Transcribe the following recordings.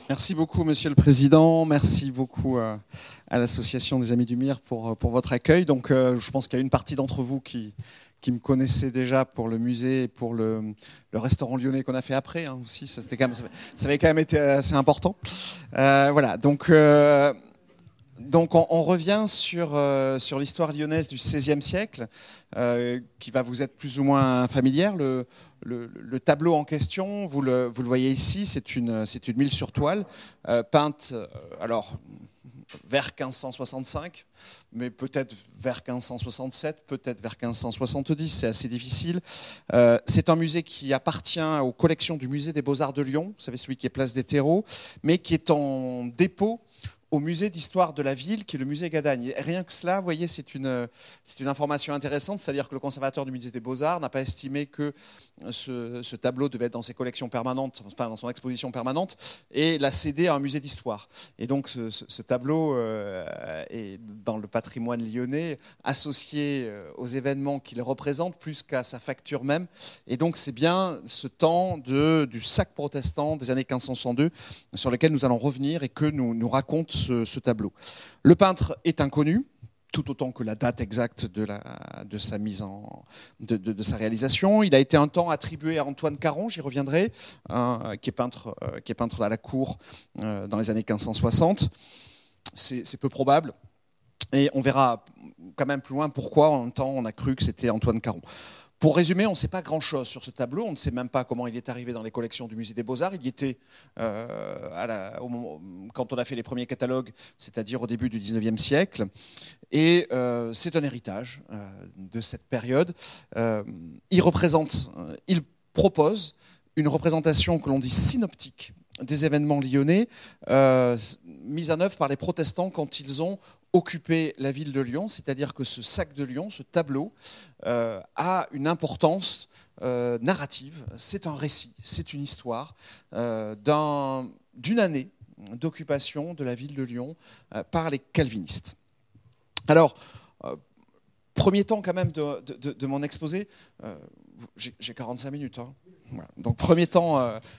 Merci beaucoup, Monsieur le Président. Merci beaucoup à l'Association des Amis du Mire pour votre accueil. Donc, je pense qu'il y a une partie d'entre vous qui me connaissait déjà pour le musée et pour le restaurant lyonnais qu'on a fait après aussi. Ça avait quand même été assez important. Voilà. Donc on revient sur l'histoire lyonnaise du XVIe siècle, qui va vous être plus ou moins familière. Le tableau en question, vous le voyez ici, c'est une mule sur toile, peinte alors vers 1565, mais peut-être vers 1567, peut-être vers 1570, c'est assez difficile. C'est un musée qui appartient aux collections du musée des Beaux-Arts de Lyon, vous savez, celui qui est place des Terreaux, mais qui est en dépôt au musée d'histoire de la ville, qui est le musée Gadagne. Et rien que cela, vous voyez, c'est une information intéressante, c'est-à-dire que le conservateur du musée des Beaux-Arts n'a pas estimé que ce tableau devait être dans ses collections permanentes, enfin dans son exposition permanente, et l'a cédé à un musée d'histoire. Et donc ce tableau est dans le patrimoine lyonnais, associé aux événements qu'il représente, plus qu'à sa facture même. Et donc c'est bien ce temps du sac protestant des années 1562 sur lequel nous allons revenir et que nous raconte ce tableau. Le peintre est inconnu, tout autant que la date exacte de sa de sa réalisation. Il a été un temps attribué à Antoine Caron, j'y reviendrai, qui est peintre à la cour dans les années 1560. C'est peu probable. Et on verra quand même plus loin pourquoi en un temps on a cru que c'était Antoine Caron. Pour résumer, on ne sait pas grand-chose sur ce tableau. On ne sait même pas comment il est arrivé dans les collections du musée des Beaux-Arts. Il y était quand on a fait les premiers catalogues, c'est-à-dire au début du XIXe siècle. Et c'est un héritage de cette période. Il propose une représentation que l'on dit synoptique des événements lyonnais, mise en œuvre par les protestants quand ils ont occupé la ville de Lyon, c'est-à-dire que ce sac de Lyon, ce tableau, a une importance narrative. C'est un récit, c'est une histoire d'une année d'occupation de la ville de Lyon par les calvinistes. Alors, premier temps quand même de mon exposé, j'ai 45 minutes. Voilà. Donc premier temps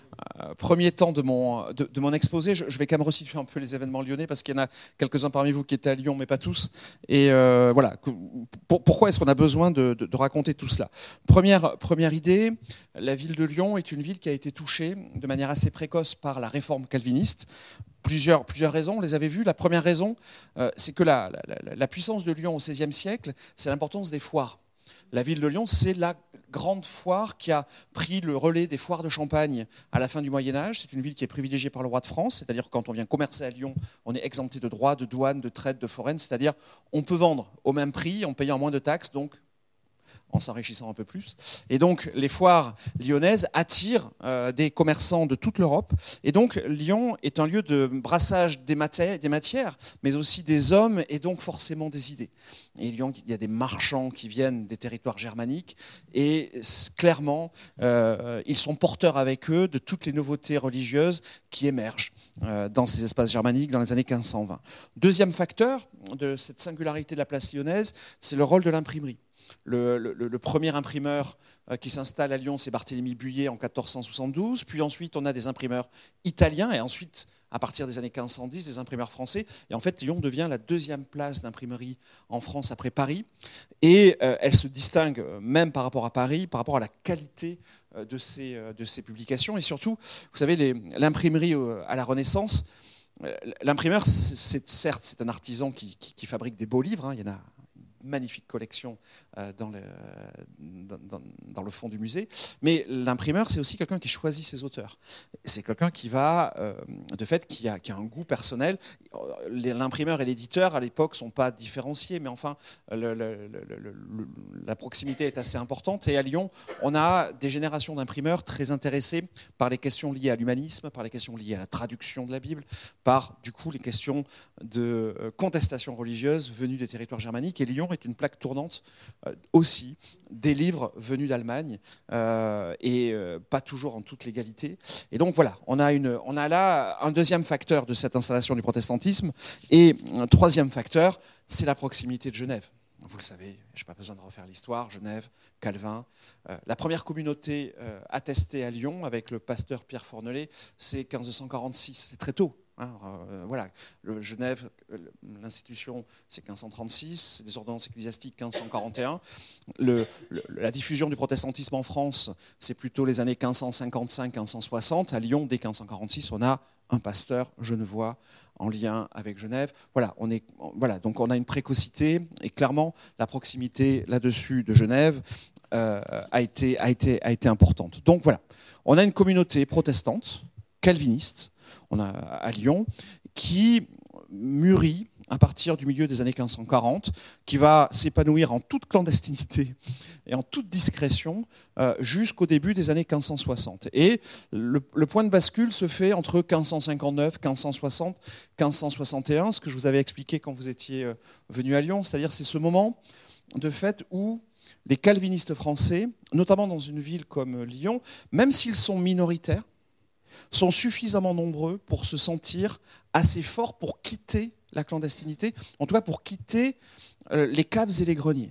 de mon exposé, je vais quand même resituer un peu les événements lyonnais parce qu'il y en a quelques-uns parmi vous qui étaient à Lyon, mais pas tous. Et voilà, pourquoi est-ce qu'on a besoin de raconter tout cela ? Première idée, la ville de Lyon est une ville qui a été touchée de manière assez précoce par la réforme calviniste. Plusieurs raisons, on les avait vues. La première raison, c'est que la puissance de Lyon au XVIe siècle, c'est l'importance des foires. La ville de Lyon, c'est la grande foire qui a pris le relais des foires de Champagne à la fin du Moyen-Âge. C'est une ville qui est privilégiée par le roi de France, c'est-à-dire que quand on vient commercer à Lyon, on est exempté de droits, de douane, de traite, de foraine, c'est-à-dire on peut vendre au même prix, en payant moins de taxes, donc en s'enrichissant un peu plus. Et donc, les foires lyonnaises attirent des commerçants de toute l'Europe. Et donc, Lyon est un lieu de brassage des matières, mais aussi des hommes et donc forcément des idées. Et Lyon, il y a des marchands qui viennent des territoires germaniques et clairement, ils sont porteurs avec eux de toutes les nouveautés religieuses qui émergent dans ces espaces germaniques dans les années 1520. Deuxième facteur de cette singularité de la place lyonnaise, c'est le rôle de l'imprimerie. Le premier imprimeur qui s'installe à Lyon, c'est Barthélemy Buyer en 1472. Puis ensuite, on a des imprimeurs italiens et ensuite, à partir des années 1510, des imprimeurs français. Et en fait, Lyon devient la deuxième place d'imprimerie en France après Paris. Et elle se distingue même par rapport à Paris, par rapport à la qualité de ses publications. Et surtout, vous savez, l'imprimerie à la Renaissance, l'imprimeur, certes, c'est un artisan qui fabrique des beaux livres. Il y en a magnifique collection dans le fond du musée. Mais l'imprimeur, c'est aussi quelqu'un qui choisit ses auteurs. C'est quelqu'un qui va, de fait, qui a un goût personnel. L'imprimeur et l'éditeur, à l'époque, ne sont pas différenciés, mais enfin, la proximité est assez importante. Et à Lyon, on a des générations d'imprimeurs très intéressés par les questions liées à l'humanisme, par les questions liées à la traduction de la Bible, par, du coup, les questions de contestation religieuse venues des territoires germaniques. Et Lyon est une plaque tournante aussi des livres venus d'Allemagne et pas toujours en toute légalité. Et donc voilà, on a là un deuxième facteur de cette installation du protestantisme et un troisième facteur, c'est la proximité de Genève. Vous le savez, je n'ai pas besoin de refaire l'histoire, Genève, Calvin. La première communauté attestée à Lyon avec le pasteur Pierre Fornelet, c'est 1546, c'est très tôt. Voilà, Genève, l'institution, c'est 1536, c'est des ordonnances ecclésiastiques 1541. La diffusion du protestantisme en France, c'est plutôt les années 1555-1560. À Lyon, dès 1546, on a un pasteur genevois en lien avec Genève. Donc on a une précocité et clairement la proximité là-dessus de Genève a été importante. Donc voilà, on a une communauté protestante, calviniste, on a à Lyon, qui mûrit à partir du milieu des années 1540, qui va s'épanouir en toute clandestinité et en toute discrétion jusqu'au début des années 1560. Et le point de bascule se fait entre 1559, 1560, 1561, ce que je vous avais expliqué quand vous étiez venu à Lyon, c'est-à-dire c'est ce moment de fait où les calvinistes français, notamment dans une ville comme Lyon, même s'ils sont minoritaires, sont suffisamment nombreux pour se sentir assez forts pour quitter la clandestinité, en tout cas pour quitter les caves et les greniers.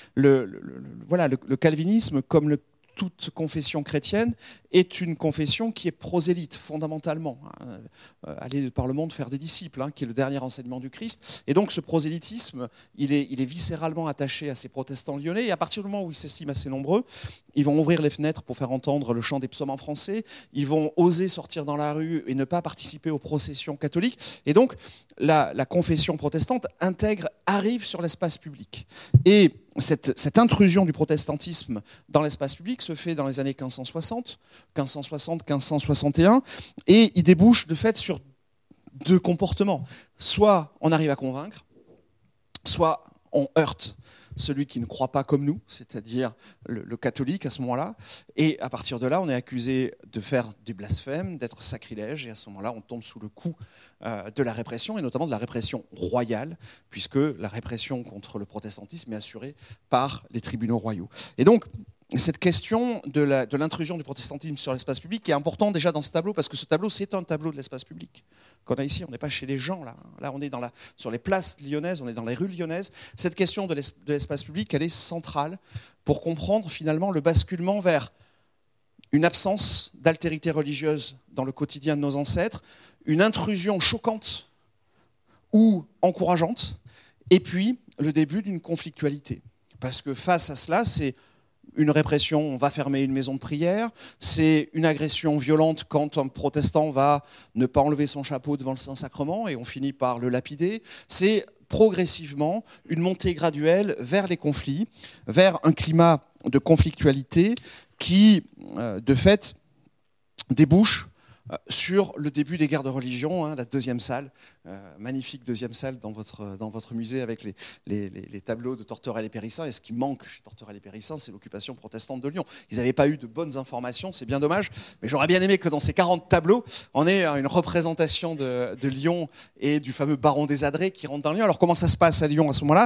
Le calvinisme, comme toute confession chrétienne, est une confession qui est prosélyte, fondamentalement. Aller par le monde faire des disciples, qui est le dernier enseignement du Christ. Et donc ce prosélytisme, il est viscéralement attaché à ces protestants lyonnais. Et à partir du moment où ils s'estiment assez nombreux, ils vont ouvrir les fenêtres pour faire entendre le chant des psaumes en français. Ils vont oser sortir dans la rue et ne pas participer aux processions catholiques. Et donc la confession protestante arrive sur l'espace public. Et cette intrusion du protestantisme dans l'espace public se fait dans les années 1560, 1561, et il débouche de fait sur deux comportements. Soit on arrive à convaincre, soit on heurte celui qui ne croit pas comme nous, c'est-à-dire le catholique à ce moment-là, et à partir de là, on est accusé de faire du blasphème, d'être sacrilège, et à ce moment-là, on tombe sous le coup de la répression, et notamment de la répression royale, puisque la répression contre le protestantisme est assurée par les tribunaux royaux. Et donc, cette question de l'intrusion du protestantisme sur l'espace public est importante déjà dans ce tableau, parce que ce tableau, c'est un tableau de l'espace public qu'on a ici. On n'est pas chez les gens, là. Là, on est sur les places lyonnaises, on est dans les rues lyonnaises. Cette question de l'espace public, elle est centrale pour comprendre finalement le basculement vers une absence d'altérité religieuse dans le quotidien de nos ancêtres, une intrusion choquante ou encourageante, et puis le début d'une conflictualité. Parce que face à cela, c'est une répression, on va fermer une maison de prière, c'est une agression violente quand un protestant va ne pas enlever son chapeau devant le Saint-Sacrement et on finit par le lapider, c'est progressivement une montée graduelle vers les conflits, vers un climat de conflictualité qui, de fait, débouche sur le début des guerres de religion, la deuxième salle, magnifique deuxième salle dans votre musée avec les tableaux de Torterelle et Périssin. Et ce qui manque chez Torterelle et Périssin, c'est l'occupation protestante de Lyon. Ils n'avaient pas eu de bonnes informations, c'est bien dommage, mais j'aurais bien aimé que dans ces 40 tableaux, on ait une représentation de Lyon et du fameux baron des Adrets qui rentre dans Lyon. Alors comment ça se passe à Lyon à ce moment-là ?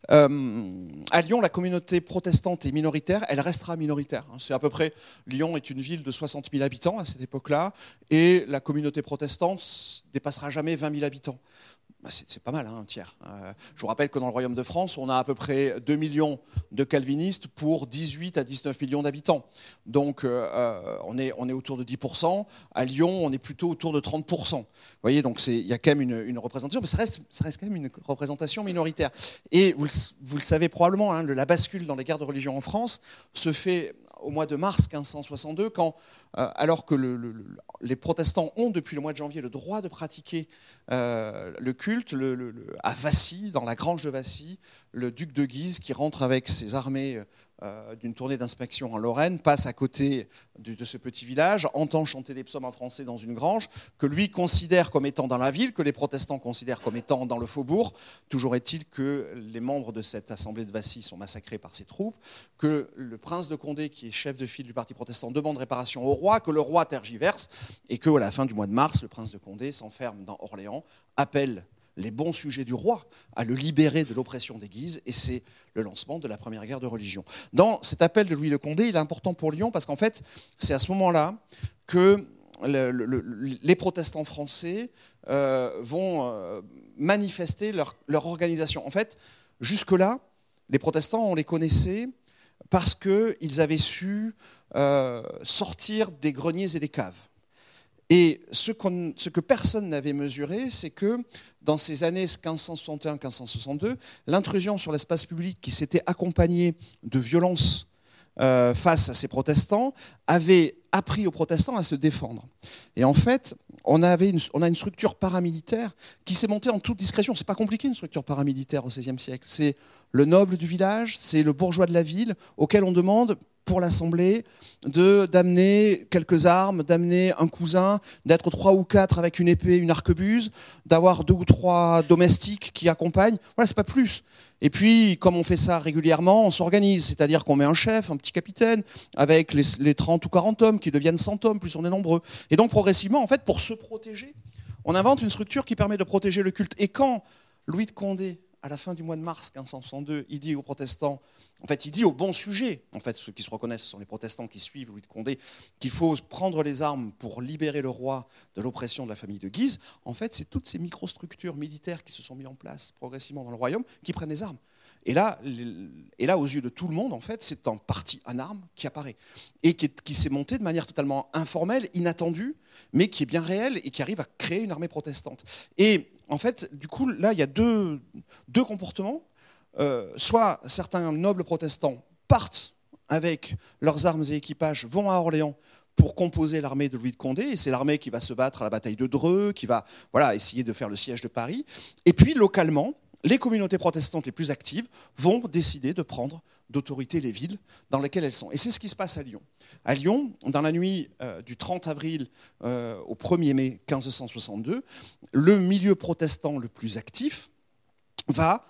À Lyon, la communauté protestante est minoritaire, elle restera minoritaire. C'est à peu près, Lyon est une ville de 60 000 habitants à cette époque-là, et la communauté protestante dépassera jamais 20 000 habitants. C'est pas mal, un tiers. Je vous rappelle que dans le Royaume de France, on a à peu près 2 millions de calvinistes pour 18 à 19 millions d'habitants. Donc on est autour de 10%. À Lyon, on est plutôt autour de 30%. Vous voyez, donc il y a quand même une représentation, mais ça reste quand même une représentation minoritaire. Et vous le savez probablement, la bascule dans les guerres de religion en France se fait au mois de mars 1562, alors que les protestants ont depuis le mois de janvier le droit de pratiquer le culte, à Vassy, dans la grange de Vassy, le duc de Guise, qui rentre avec ses armées d'une tournée d'inspection en Lorraine, passe à côté de ce petit village, entend chanter des psaumes en français dans une grange, que lui considère comme étant dans la ville, que les protestants considèrent comme étant dans le faubourg. Toujours est-il que les membres de cette assemblée de Vassy sont massacrés par ses troupes, que le prince de Condé, qui est chef de file du parti protestant, demande réparation au roi, que le roi tergiverse, et qu'à la fin du mois de mars, le prince de Condé s'enferme dans Orléans, appelle les bons sujets du roi à le libérer de l'oppression des Guises, et c'est le lancement de la première guerre de religion. Dans cet appel de Louis de Condé, il est important pour Lyon parce qu'en fait, c'est à ce moment-là que les protestants français vont manifester leur organisation. En fait, jusque-là, Les protestants, on les connaissait parce qu'ils avaient su sortir des greniers et des caves. Et ce que personne n'avait mesuré, c'est que dans ces années 1561-1562, l'intrusion sur l'espace public qui s'était accompagnée de violences face à ces protestants avait appris aux protestants à se défendre. Et en fait, on a une structure paramilitaire qui s'est montée en toute discrétion. C'est pas compliqué une structure paramilitaire au XVIe siècle. C'est le noble du village, c'est le bourgeois de la ville auquel on demande pour l'Assemblée d'amener quelques armes, d'amener un cousin, d'être 3 ou 4 avec une épée, une arquebuse, d'avoir 2 ou 3 domestiques qui accompagnent. Voilà, c'est pas plus. Et puis, comme on fait ça régulièrement, on s'organise. C'est-à-dire qu'on met un chef, un petit capitaine, avec les 30 ou 40 hommes qui deviennent 100 hommes, plus on est nombreux. Et donc, progressivement, en fait, pour se protéger, on invente une structure qui permet de protéger le culte. Et quand Louis de Condé, à la fin du mois de mars 1562, il dit aux protestants, en fait, il dit aux bons sujets, en fait, ceux qui se reconnaissent, ce sont les protestants qui suivent Louis de Condé, qu'il faut prendre les armes pour libérer le roi de l'oppression de la famille de Guise. En fait, c'est toutes ces microstructures militaires qui se sont mises en place progressivement dans le royaume qui prennent les armes. Et là, aux yeux de tout le monde, en fait, c'est un parti en armes qui apparaît et qui s'est monté de manière totalement informelle, inattendue, mais qui est bien réelle et qui arrive à créer une armée protestante. Et en fait, du coup, là, il y a deux comportements. Soit certains nobles protestants partent avec leurs armes et équipages, vont à Orléans pour composer l'armée de Louis de Condé, et c'est l'armée qui va se battre à la bataille de Dreux, qui va essayer de faire le siège de Paris. Et puis, localement, les communautés protestantes les plus actives vont décider de prendre d'autorité les villes dans lesquelles elles sont. Et c'est ce qui se passe à Lyon. À Lyon, dans la nuit du 30 avril au 1er mai 1562, le milieu protestant le plus actif va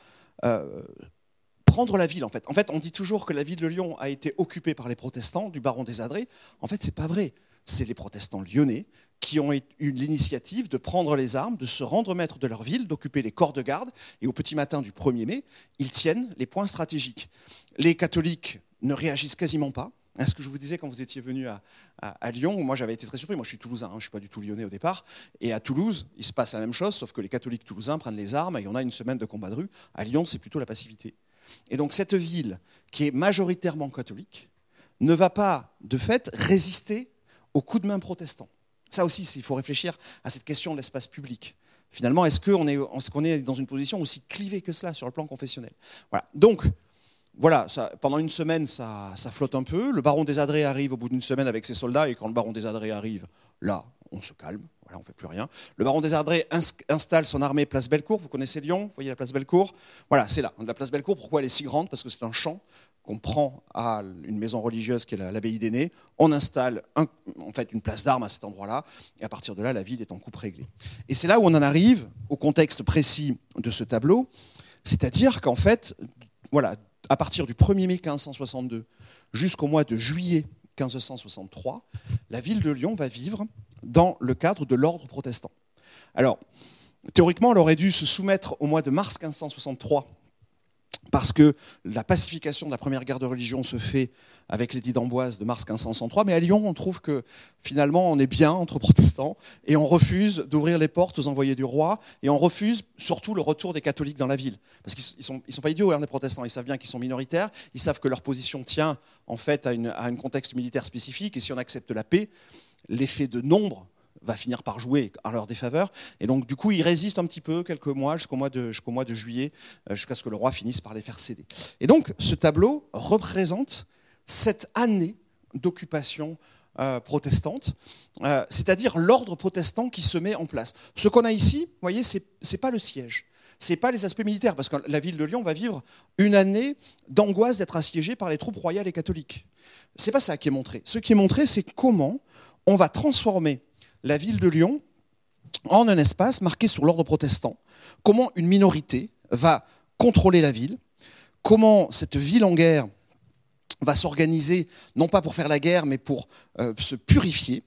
prendre la ville. En fait, on dit toujours que la ville de Lyon a été occupée par les protestants du baron des Adrets. En fait, c'est pas vrai. C'est les protestants lyonnais qui ont eu l'initiative de prendre les armes, de se rendre maître de leur ville, d'occuper les corps de garde. Et au petit matin du 1er mai, ils tiennent les points stratégiques. Les catholiques ne réagissent quasiment pas. Ce que je vous disais quand vous étiez venu à Lyon, où moi j'avais été très surpris. Moi je suis toulousain, je ne suis pas du tout lyonnais au départ. Et à Toulouse, il se passe la même chose, sauf que les catholiques toulousains prennent les armes et on a une semaine de combat de rue. À Lyon, c'est plutôt la passivité. Et donc cette ville, qui est majoritairement catholique, ne va pas, de fait, résister aux coups de main protestants. Ça aussi, il faut réfléchir à cette question de l'espace public. Finalement, est-ce qu'on est dans une position aussi clivée que cela sur le plan confessionnel ? Voilà. Donc, voilà, pendant une semaine, ça flotte un peu. Le baron des Adrets arrive au bout d'une semaine avec ses soldats, et quand le baron des Adrets arrive, là, on se calme, voilà, on ne fait plus rien. Le baron des Adrets installe son armée place Bellecour. Vous connaissez Lyon, vous voyez la place Bellecour ? Voilà, c'est là. La place Bellecour, pourquoi elle est si grande ? Parce que c'est un champ qu'on prend à une maison religieuse qui est l'abbaye d'Ainay. On installe une place d'armes à cet endroit-là, et à partir de là, la ville est en coupe réglée. Et c'est là où on en arrive au contexte précis de ce tableau, c'est-à-dire qu'en fait, voilà, à partir du 1er mai 1562 jusqu'au mois de juillet 1563, la ville de Lyon va vivre dans le cadre de l'ordre protestant. Alors, théoriquement, elle aurait dû se soumettre au mois de mars 1563 parce que la pacification de la première guerre de religion se fait avec l'édit d'Amboise de mars 1563, mais à Lyon, on trouve que finalement, on est bien entre protestants, et on refuse d'ouvrir les portes aux envoyés du roi, et on refuse surtout le retour des catholiques dans la ville. Parce qu'ils sont pas idiots, hein, les protestants, ils savent bien qu'ils sont minoritaires, ils savent que leur position tient en fait à un contexte militaire spécifique, et si on accepte la paix, l'effet de nombre va finir par jouer à leur défaveur. Et donc, du coup, ils résistent un petit peu, quelques mois, jusqu'au mois de juillet, jusqu'à ce que le roi finisse par les faire céder. Et donc, ce tableau représente cette année d'occupation protestante, c'est-à-dire l'ordre protestant qui se met en place. Ce qu'on a ici, vous voyez, c'est pas le siège. C'est pas les aspects militaires, parce que la ville de Lyon va vivre une année d'angoisse d'être assiégée par les troupes royales et catholiques. C'est pas ça qui est montré. Ce qui est montré, c'est comment on va transformer la ville de Lyon en un espace marqué sur l'ordre protestant, comment une minorité va contrôler la ville, comment cette ville en guerre va s'organiser, non pas pour faire la guerre, mais pour se purifier.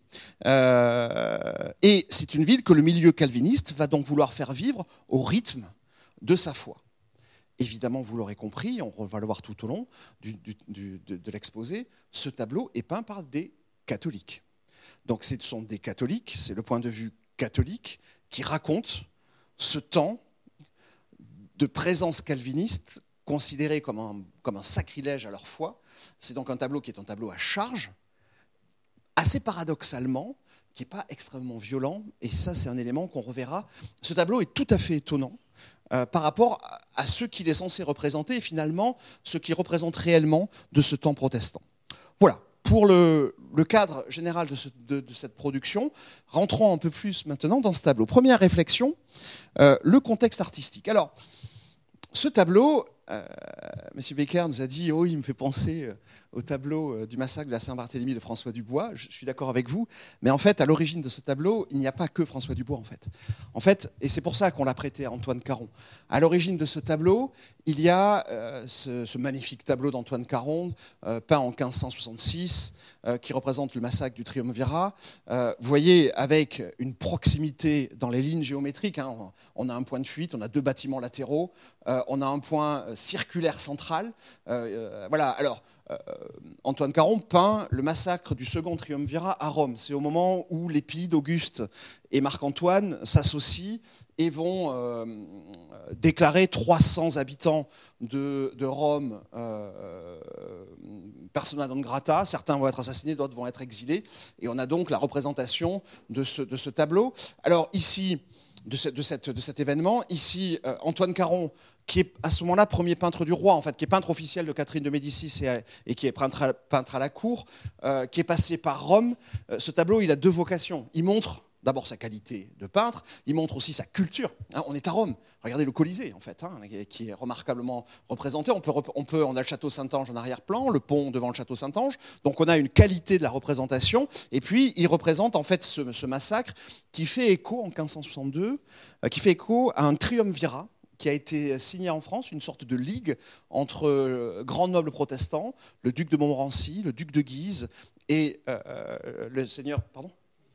Et c'est une ville que le milieu calviniste va donc vouloir faire vivre au rythme de sa foi. Évidemment, vous l'aurez compris, on va le voir tout au long de l'exposé, ce tableau est peint par des catholiques. Donc ce sont des catholiques, c'est le point de vue catholique qui raconte ce temps de présence calviniste considéré comme un sacrilège à leur foi. C'est donc un tableau qui est un tableau à charge, assez paradoxalement, qui n'est pas extrêmement violent, et ça c'est un élément qu'on reverra. Ce tableau est tout à fait étonnant par rapport à ce qu'il est censé représenter, et finalement ce qu'il représente réellement de ce temps protestant. Voilà, pour le cadre général de cette production, rentrons un peu plus maintenant dans ce tableau. Première réflexion, le contexte artistique. Alors, ce tableau, M. Becker nous a dit « Oh, il me fait penser au tableau du massacre de la Saint-Barthélemy de François Dubois ». Je suis d'accord avec vous, mais en fait, à l'origine de ce tableau, il n'y a pas que François Dubois, en fait, et c'est pour ça qu'on l'a prêté à Antoine Caron. À l'origine de ce tableau, il y a ce magnifique tableau d'Antoine Caron, peint en 1566, qui représente le massacre du Triumvirat. Vous voyez, avec une proximité dans les lignes géométriques, hein, on a un point de fuite, on a deux bâtiments latéraux, on a un point circulaire central. Voilà, alors, Antoine Caron peint le massacre du second triumvirat à Rome. C'est au moment où l'Épide, Auguste et Marc-Antoine s'associent et vont déclarer 300 habitants de Rome persona non grata. Certains vont être assassinés, d'autres vont être exilés. Et on a donc la représentation de ce tableau. Alors ici, de cet événement, ici, Antoine Caron, qui est à ce moment-là premier peintre du roi, en fait, qui est peintre officiel de Catherine de Médicis et qui est peintre à la cour, qui est passé par Rome. Ce tableau, il a deux vocations. Il montre d'abord sa qualité de peintre, il montre aussi sa culture. Hein, on est à Rome, regardez le Colisée, en fait, hein, qui est remarquablement représenté. On a le château Saint-Ange en arrière-plan, le pont devant le château Saint-Ange. Donc on a une qualité de la représentation. Et puis il représente en fait ce massacre qui fait écho en 1562, qui fait écho à un triumvirat qui a été signé en France, une sorte de ligue entre grands nobles protestants, le duc de Montmorency, le duc de Guise et le seigneur... Pardon ?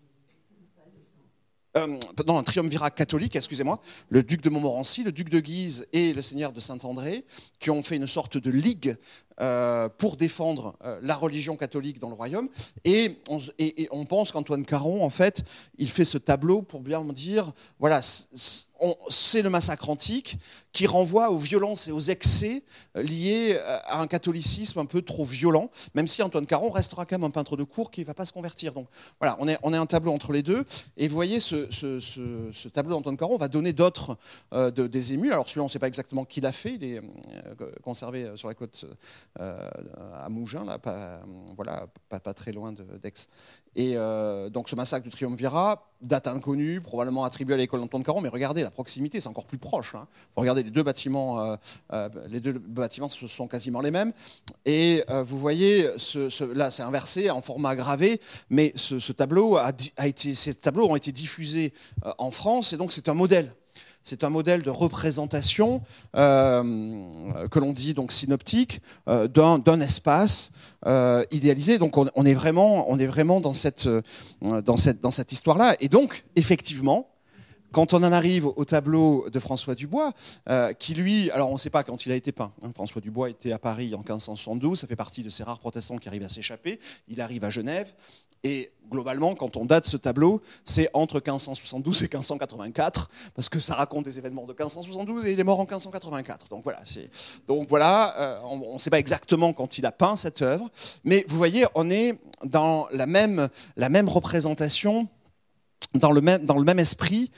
Non, un triumvirat catholique, excusez-moi, le duc de Montmorency, le duc de Guise et le seigneur de Saint-André, qui ont fait une sorte de ligue pour défendre la religion catholique dans le royaume. Et on pense qu'Antoine Caron, en fait, il fait ce tableau pour bien dire, voilà, c'est le massacre antique qui renvoie aux violences et aux excès liés à un catholicisme un peu trop violent, même si Antoine Caron restera quand même un peintre de cour qui ne va pas se convertir. Donc voilà, on est un tableau entre les deux. Et vous voyez, ce tableau d'Antoine Caron va donner d'autres des émus. Alors celui-là, on ne sait pas exactement qui l'a fait. Il est conservé sur la côte à Mougins, là, pas très loin d'Aix. Et donc ce massacre du Triumvirat, date inconnue, probablement attribuée à l'école d'Antoine Caron, mais regardez la proximité, c'est encore plus proche. Hein. Regardez les deux bâtiments sont quasiment les mêmes. Et vous voyez, là c'est inversé en format gravé, mais ces tableaux ont été diffusés en France, et donc c'est un modèle. C'est un modèle de représentation que l'on dit donc synoptique d'un espace idéalisé. Donc on est vraiment dans cette histoire-là. Et donc effectivement, quand on en arrive au tableau de François Dubois, qui lui, alors on ne sait pas quand il a été peint. Hein. François Dubois était à Paris en 1572, ça fait partie de ces rares protestants qui arrivent à s'échapper. Il arrive à Genève, et globalement, quand on date ce tableau, c'est entre 1572 et 1584, parce que ça raconte des événements de 1572 et il est mort en 1584. Donc voilà, on ne sait pas exactement quand il a peint cette œuvre, mais vous voyez, on est dans la même représentation, dans le même esprit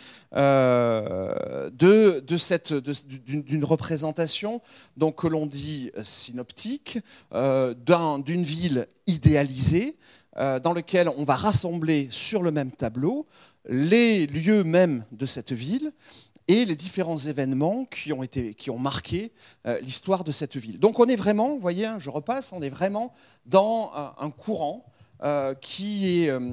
d'une représentation donc, que l'on dit synoptique, d'une ville idéalisée, dans lequel on va rassembler sur le même tableau les lieux mêmes de cette ville et les différents événements qui ont marqué l'histoire de cette ville. Donc on est vraiment, vous voyez, je repasse, on est vraiment dans un courant qui est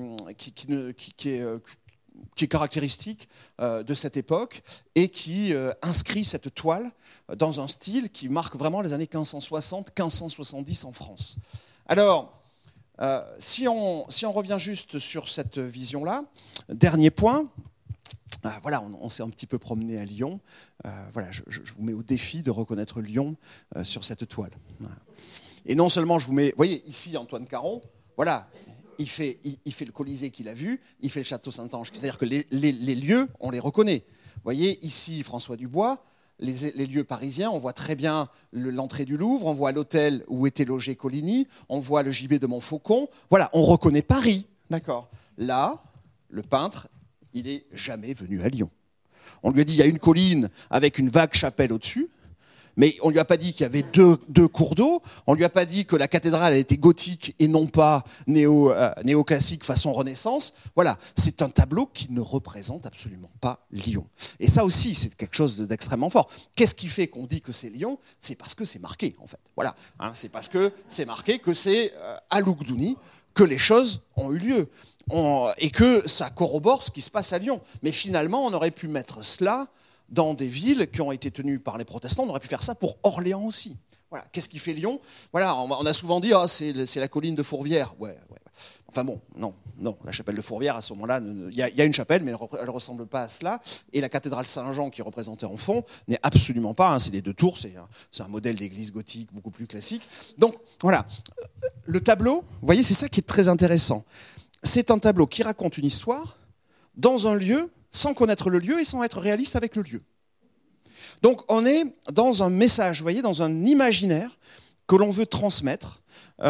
caractéristique de cette époque et qui inscrit cette toile dans un style qui marque vraiment les années 1560-1570 en France. Alors, si on revient juste sur cette vision-là, dernier point, voilà, on s'est un petit peu promené à Lyon. Voilà, je vous mets au défi de reconnaître Lyon sur cette toile. Voilà. Et non seulement je vous mets, vous voyez, ici Antoine Caron, voilà, il fait le Colisée qu'il a vu, il fait le château Saint-Ange, c'est-à-dire que les lieux, on les reconnaît. Vous voyez, ici François Dubois, les lieux parisiens, on voit très bien l'entrée du Louvre, on voit l'hôtel où était logé Coligny, on voit le gibet de Montfaucon. Voilà, on reconnaît Paris, d'accord. Là, le peintre, il n'est jamais venu à Lyon. On lui a dit, il y a une colline avec une vague chapelle au-dessus, mais on ne lui a pas dit qu'il y avait deux cours d'eau, on ne lui a pas dit que la cathédrale était gothique et non pas néoclassique façon Renaissance. Voilà, c'est un tableau qui ne représente absolument pas Lyon. Et ça aussi, c'est quelque chose d'extrêmement fort. Qu'est-ce qui fait qu'on dit que c'est Lyon? C'est parce que c'est marqué, en fait. Voilà, hein, c'est parce que c'est marqué que c'est à Lugduni que les choses ont eu lieu. Et que ça corrobore ce qui se passe à Lyon. Mais finalement, on aurait pu mettre cela dans des villes qui ont été tenues par les protestants. On aurait pu faire ça pour Orléans aussi. Voilà. Qu'est-ce qui fait Lyon? Voilà, on a souvent dit c'est la colline de Fourvière. Ouais. Enfin bon, non. La chapelle de Fourvière, à ce moment-là, il y a une chapelle, mais elle ne ressemble pas à cela. Et la cathédrale Saint-Jean, qui est représentée en fond, n'est absolument pas. C'est des 2 tours, c'est un modèle d'église gothique beaucoup plus classique. Donc voilà, le tableau, vous voyez, c'est ça qui est très intéressant. C'est un tableau qui raconte une histoire dans un lieu, sans connaître le lieu et sans être réaliste avec le lieu. Donc on est dans un message, vous voyez, dans un imaginaire que l'on veut transmettre,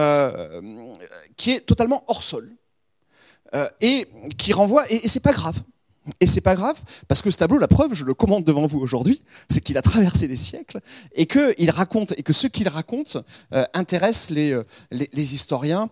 qui est totalement hors sol, et qui renvoie, et c'est pas grave. Et c'est pas grave, parce que ce tableau, la preuve, je le commande devant vous aujourd'hui, c'est qu'il a traversé les siècles, et qu'il raconte, et que ce qu'il raconte intéresse les historiens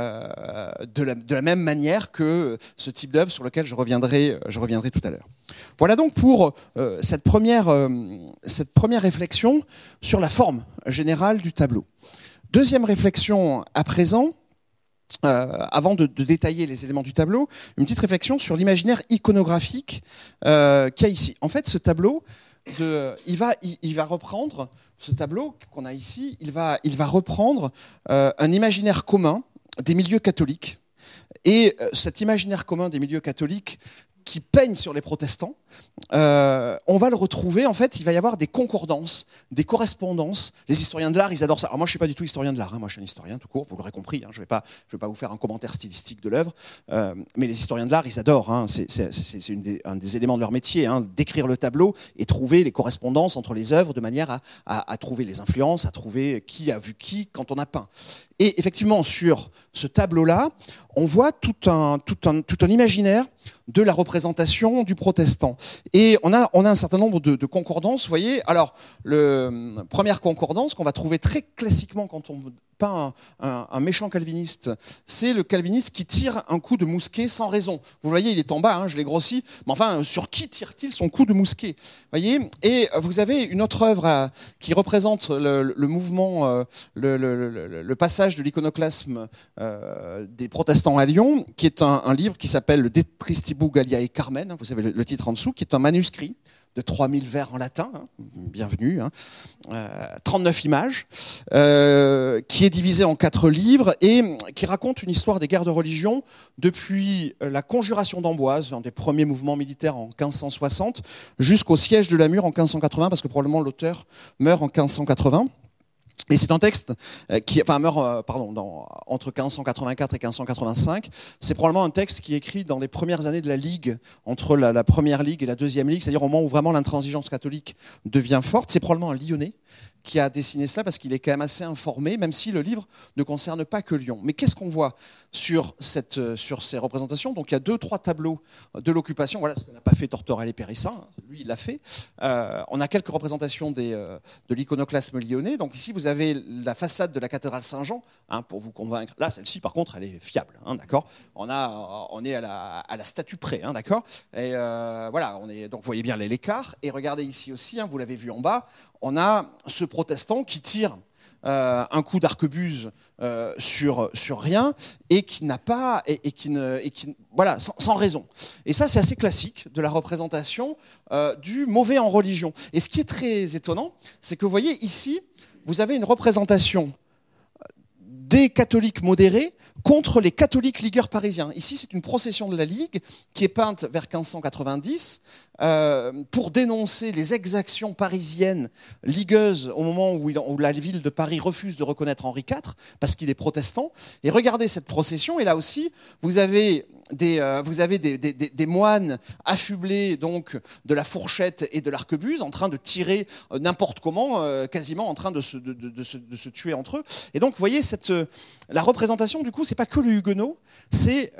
de la même manière que ce type d'œuvre sur lequel je reviendrai tout à l'heure. Voilà donc pour cette première réflexion sur la forme générale du tableau. Deuxième réflexion à présent, avant de détailler les éléments du tableau, une petite réflexion sur l'imaginaire iconographique qu'il y a ici. En fait, ce tableau, il va reprendre, ce tableau qu'on a ici, il va reprendre un imaginaire commun des milieux catholiques. Et cet imaginaire commun des milieux catholiques qui peigne sur les protestants, on va le retrouver, en fait, il va y avoir des concordances, des correspondances. Les historiens de l'art, ils adorent ça. Alors moi, je ne suis pas du tout historien de l'art, moi je suis un historien tout court, vous l'aurez compris, je ne vais pas vous faire un commentaire stylistique de l'œuvre, mais les historiens de l'art, ils adorent, c'est un des éléments de leur métier, d'écrire le tableau et trouver les correspondances entre les œuvres de manière à trouver les influences, à trouver qui a vu qui quand on a peint. Et effectivement, sur ce tableau-là, on voit tout un imaginaire de la représentation du protestant. Et on a un certain nombre de concordances, vous voyez. Alors, première concordance qu'on va trouver très classiquement quand on peint un méchant calviniste, c'est le calviniste qui tire un coup de mousquet sans raison. Vous voyez, il est en bas, je l'ai grossi, mais enfin, sur qui tire-t-il son coup de mousquet? Vous voyez. Et vous avez une autre œuvre qui représente le mouvement, le passage de l'iconoclasme des protestants à Lyon, qui est un livre qui s'appelle le De Tristibu Galliae Carmen, vous savez le titre en dessous, qui est un manuscrit de 3000 vers en latin, bienvenue, 39 images, qui est divisé en 4 livres et qui raconte une histoire des guerres de religion depuis la conjuration d'Amboise, un des premiers mouvements militaires en 1560, jusqu'au siège de Namur en 1580, parce que probablement l'auteur meurt en 1580. Et c'est un texte qui, meurt, entre 1584 et 1585. C'est probablement un texte qui est écrit dans les premières années de la Ligue, entre la première Ligue et la deuxième Ligue, c'est-à-dire au moment où vraiment l'intransigeance catholique devient forte. C'est probablement un Lyonnais qui a dessiné cela parce qu'il est quand même assez informé, même si le livre ne concerne pas que Lyon. Mais qu'est-ce qu'on voit sur ces représentations? Donc il y a 2-3 tableaux de l'occupation. Voilà ce que n'a pas fait Tortorella et Périssa. Lui, il l'a fait. On a quelques représentations de l'iconoclasme lyonnais. Donc ici, vous avez la façade de la cathédrale Saint-Jean, pour vous convaincre. Là, celle-ci, par contre, elle est fiable, d'accord. On est à la statue près, d'accord. Et voilà, donc vous voyez bien l'écart. Et regardez ici aussi, vous l'avez vu en bas, on a ce protestant qui tire un coup d'arquebuse sur rien et qui n'a pas voilà, sans raison. Et ça, c'est assez classique de la représentation du mauvais en religion. Et ce qui est très étonnant, c'est que vous voyez ici, vous avez une représentation des catholiques modérés contre les catholiques ligueurs parisiens. Ici, c'est une procession de la Ligue qui est peinte vers 1590 pour dénoncer les exactions parisiennes ligueuses au moment où la ville de Paris refuse de reconnaître Henri IV parce qu'il est protestant. Et regardez cette procession, et là aussi, vous avez vous avez des moines affublés donc de la fourchette et de l'arquebuse, en train de tirer n'importe comment, quasiment en train de se tuer entre eux. Et donc, vous voyez, la représentation, du coup, c'est pas que le huguenot, c'est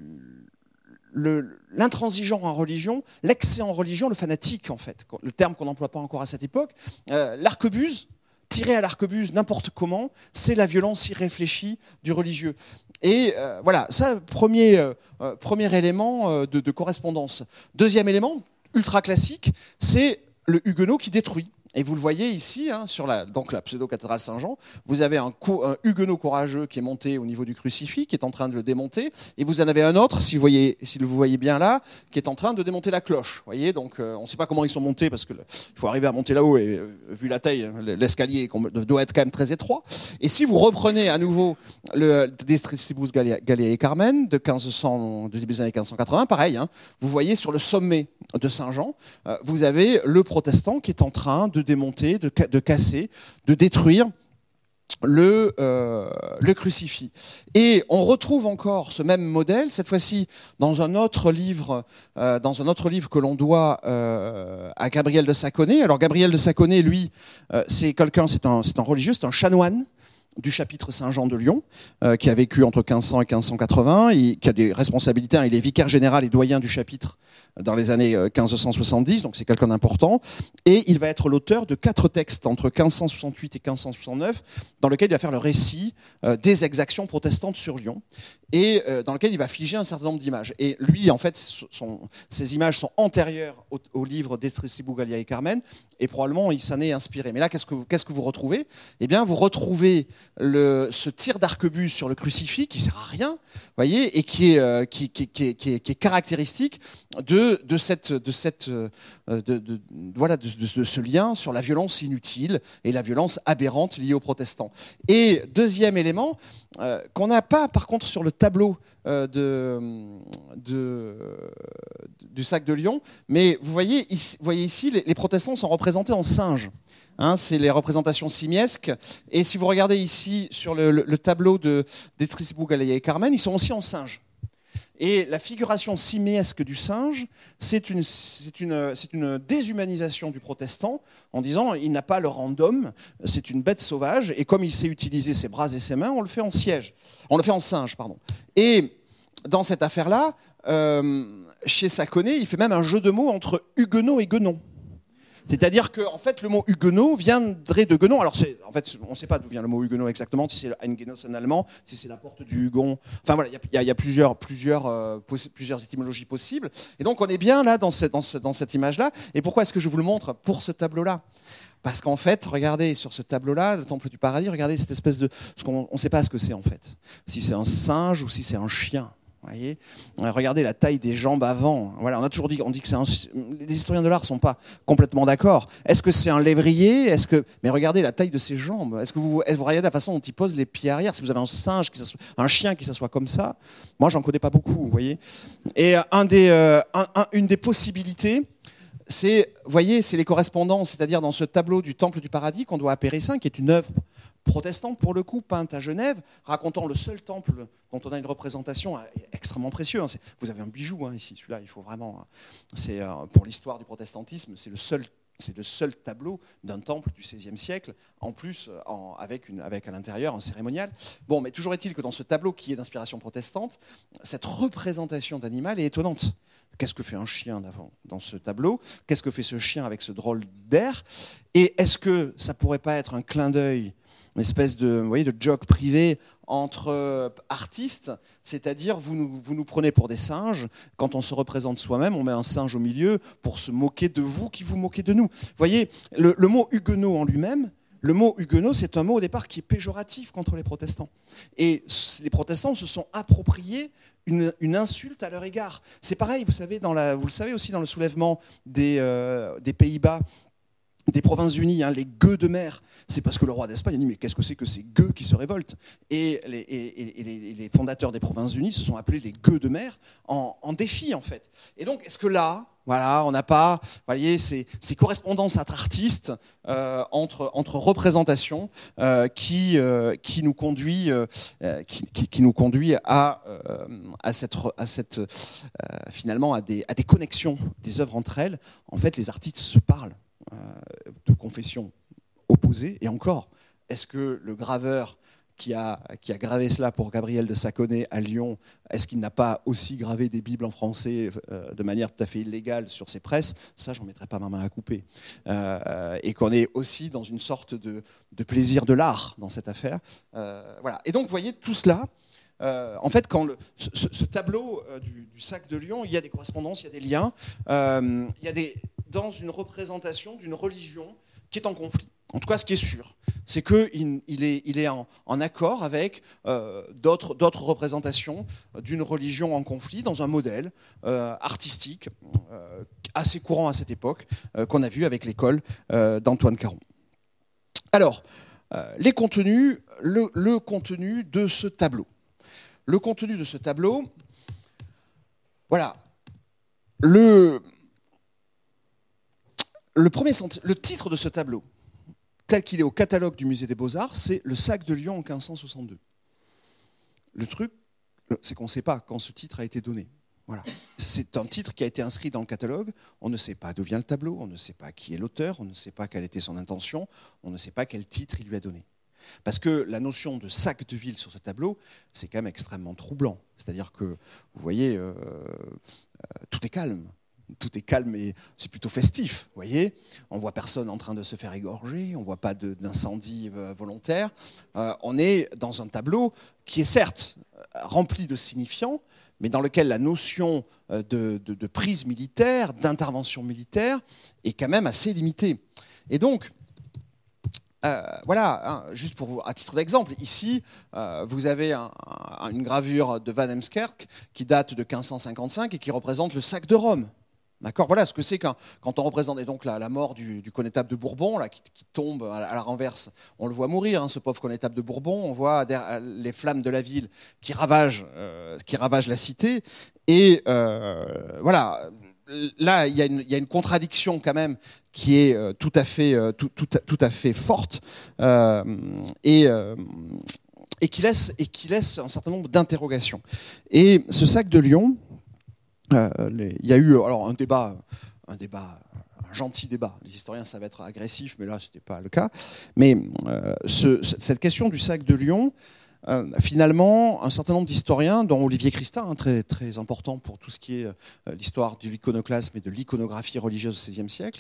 l'intransigeant en religion, l'excès en religion, le fanatique, en fait, le terme qu'on n'emploie pas encore à cette époque. L'arquebuse, tirer à l'arquebuse n'importe comment, c'est la violence irréfléchie du religieux. Et voilà, ça, premier élément de correspondance. Deuxième élément, ultra classique, c'est le huguenot qui détruit. Et vous le voyez ici, sur la pseudo-cathédrale Saint-Jean, vous avez un huguenot courageux qui est monté au niveau du crucifix, qui est en train de le démonter, et vous en avez un autre, si vous voyez bien là, qui est en train de démonter la cloche. Vous voyez, donc on ne sait pas comment ils sont montés, parce qu'il faut arriver à monter là-haut, et vu la taille, l'escalier doit être quand même très étroit. Et si vous reprenez à nouveau le De Strictibus Galliae Carmen de début des années 1580, pareil, vous voyez sur le sommet de Saint-Jean, vous avez le protestant qui est en train de démonter, de casser, de détruire le crucifix. Et on retrouve encore ce même modèle, cette fois-ci dans un autre livre que l'on doit à Gabriel de Saconnet. Alors Gabriel de Saconnet, lui, c'est un religieux, c'est un chanoine du chapitre Saint-Jean de Lyon, qui a vécu entre 1500 et 1580, qui a des responsabilités, il est vicaire général et doyen du chapitre dans les années 1570, donc c'est quelqu'un d'important, et il va être l'auteur de 4 textes entre 1568 et 1569, dans lesquels il va faire le récit des exactions protestantes sur Lyon, et dans lequel il va figer un certain nombre d'images. Et lui, en fait, ces images sont antérieures au livre De Strictibus Galliae Carmen, et probablement il s'en est inspiré. Mais là, qu'est-ce que vous retrouvez ? Eh bien, vous retrouvez ce tir d'arquebuse sur le crucifix qui sert à rien, voyez, et qui est caractéristique de ce lien sur la violence inutile et la violence aberrante liée aux protestants. Et deuxième élément qu'on n'a pas par contre sur le tableau du sac de Lyon, mais vous voyez ici les protestants sont représentés en singes. C'est les représentations simiesques. Et si vous regardez ici sur le tableau de Strictibus Galliae Carmen, ils sont aussi en singe. Et la figuration simiesque du singe, c'est une déshumanisation du protestant en disant il n'a pas le rang d'homme, c'est une bête sauvage, et comme il sait utiliser ses bras et ses mains, on le fait en singe, pardon. Et dans cette affaire-là, chez Saconnet, il fait même un jeu de mots entre huguenot et guenon. C'est-à-dire que en fait, le mot huguenot viendrait de guenon. Alors, en fait, on ne sait pas d'où vient le mot huguenot exactement, si c'est Eingenos en allemand, si c'est la porte du Hugon. Enfin voilà, il y a plusieurs étymologies possibles. Et donc, on est bien là dans cette image-là. Et pourquoi est-ce que je vous le montre pour ce tableau-là ? Parce qu'en fait, regardez sur ce tableau-là, le Temple du Paradis, regardez cette espèce de... On ne sait pas ce que c'est en fait. Si c'est un singe ou si c'est un chien. Voyez, regardez la taille des jambes avant. Voilà, on dit que les historiens de l'art ne sont pas complètement d'accord. Est-ce que c'est un lévrier ? Mais regardez la taille de ses jambes. Est-ce que vous regardez la façon dont il pose les pieds arrière ? Si vous avez un singe, un chien qui s'assoit comme ça, moi j'en connais pas beaucoup, vous voyez. Et une des possibilités, c'est les correspondances, c'est-à-dire dans ce tableau du Temple du Paradis qu'on doit à Péressin, qui est une œuvre protestante pour le coup, peinte à Genève, racontant le seul temple dont on a une représentation extrêmement précieux. Vous avez un bijou ici, celui-là, il faut vraiment... C'est pour l'histoire du protestantisme, c'est le seul tableau d'un temple du XVIe siècle, en plus avec à l'intérieur un cérémonial. Bon, mais toujours est-il que dans ce tableau qui est d'inspiration protestante, cette représentation d'animal est étonnante. Qu'est-ce que fait un chien dans ce tableau ? Qu'est-ce que fait ce chien avec ce drôle d'air ? Et est-ce que ça pourrait pas être un clin d'œil, une espèce de joke privé entre artistes, c'est-à-dire vous nous prenez pour des singes, quand on se représente soi-même, on met un singe au milieu pour se moquer de vous qui vous moquez de nous. Vous voyez, le mot huguenot en lui-même, le mot huguenot, c'est un mot au départ qui est péjoratif contre les protestants. Et les protestants se sont appropriés une insulte à leur égard. C'est pareil, vous le savez aussi dans le soulèvement des Pays-Bas, des Provinces-Unies, hein, les gueux de mer, c'est parce que le roi d'Espagne a dit mais qu'est-ce que c'est que ces gueux qui se révoltent, et les fondateurs des Provinces-Unies se sont appelés les gueux de mer en défi en fait. Et donc est-ce que là, voilà, on n'a pas, vous voyez, ces correspondances artistes entre représentations qui nous conduit finalement à des connexions des œuvres entre elles. En fait, les artistes se parlent de confessions opposées. Et encore, est-ce que le graveur qui a gravé cela pour Gabriel de Saconnet à Lyon, est-ce qu'il n'a pas aussi gravé des Bibles en français de manière tout à fait illégale sur ses presses? Ça, j'en mettrai pas ma main à couper. Et qu'on est aussi dans une sorte de plaisir de l'art dans cette affaire. Voilà. Et donc, vous voyez, tout cela, en fait, quand ce tableau du sac de Lyon, il y a des correspondances, il y a des liens, il y a dans une représentation d'une religion qui est en conflit. En tout cas, ce qui est sûr, c'est qu'il est en accord avec d'autres représentations d'une religion en conflit dans un modèle artistique assez courant à cette époque, qu'on a vu avec l'école d'Antoine Caron. Alors, les contenus, le contenu de ce tableau. Le contenu de ce tableau, voilà, le titre de ce tableau, tel qu'il est au catalogue du Musée des Beaux-Arts, c'est « Le sac de Lyon en 1562 ». Le truc, c'est qu'on ne sait pas quand ce titre a été donné. Voilà. C'est un titre qui a été inscrit dans le catalogue, on ne sait pas d'où vient le tableau, on ne sait pas qui est l'auteur, on ne sait pas quelle était son intention, on ne sait pas quel titre il lui a donné. Parce que la notion de sac de ville sur ce tableau, c'est quand même extrêmement troublant. C'est-à-dire que, vous voyez, tout est calme. Tout est calme et c'est plutôt festif, vous voyez. On ne voit personne en train de se faire égorger, on ne voit pas d'incendie volontaire. On est dans un tableau qui est certes rempli de signifiants, mais dans lequel la notion de prise militaire, d'intervention militaire, est quand même assez limitée. Et donc, voilà, hein, juste pour vous, à titre d'exemple, ici, vous avez une gravure de Van Heemskerk qui date de 1555 et qui représente le sac de Rome. D'accord, voilà ce que c'est quand on représente et donc la mort du connétable de Bourbon là, qui tombe à la renverse. On le voit mourir, hein, ce pauvre connétable de Bourbon. On voit les flammes de la ville qui ravagent la cité. Et voilà, là il y a une contradiction quand même qui est tout à fait forte et qui laisse un certain nombre d'interrogations. Et ce sac de Lyon. Il y a eu alors un gentil débat. Les historiens savent être agressifs, mais là, ce n'était pas le cas. Mais cette question du sac de Lyon, finalement, un certain nombre d'historiens, dont Olivier Christa, hein, très, très important pour tout ce qui est l'histoire de l'iconoclasme et de l'iconographie religieuse au XVIe siècle,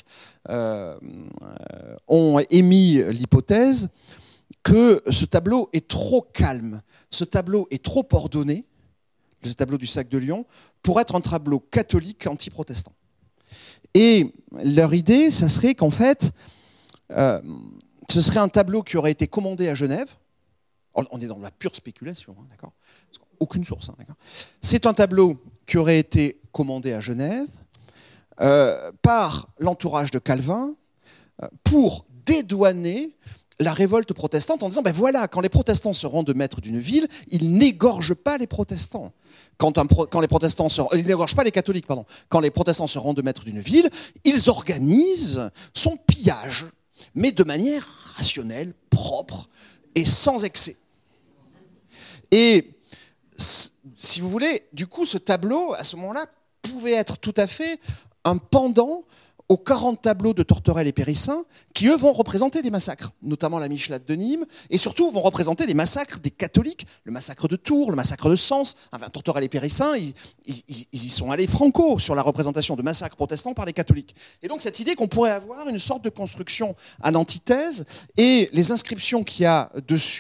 ont émis l'hypothèse que ce tableau est trop calme, ce tableau est trop ordonné, le tableau du sac de Lyon, pour être un tableau catholique anti-protestant. Et leur idée, ça serait qu'en fait, ce serait un tableau qui aurait été commandé à Genève. On est dans la pure spéculation, hein, d'accord ? Aucune source, hein, d'accord ? C'est un tableau qui aurait été commandé à Genève par l'entourage de Calvin pour dédouaner la révolte protestante en disant, ben voilà, quand les protestants se rendent maîtres d'une ville, ils n'égorgent pas les protestants. Quand les protestants ils n'égorgent pas les catholiques, pardon. Quand les protestants se rendent maîtres d'une ville, ils organisent son pillage, mais de manière rationnelle, propre et sans excès. Et si vous voulez, du coup, ce tableau, à ce moment-là, pouvait être tout à fait un pendant aux 40 tableaux de Torterelle et Périssin, qui, eux, vont représenter des massacres, notamment la Michelade de Nîmes, et surtout vont représenter les massacres des catholiques, le massacre de Tours, le massacre de Sens. Enfin, Torterelle et Périssin, ils y sont allés franco sur la représentation de massacres protestants par les catholiques. Et donc, cette idée qu'on pourrait avoir une sorte de construction en antithèse, et les inscriptions qu'il y a dessus,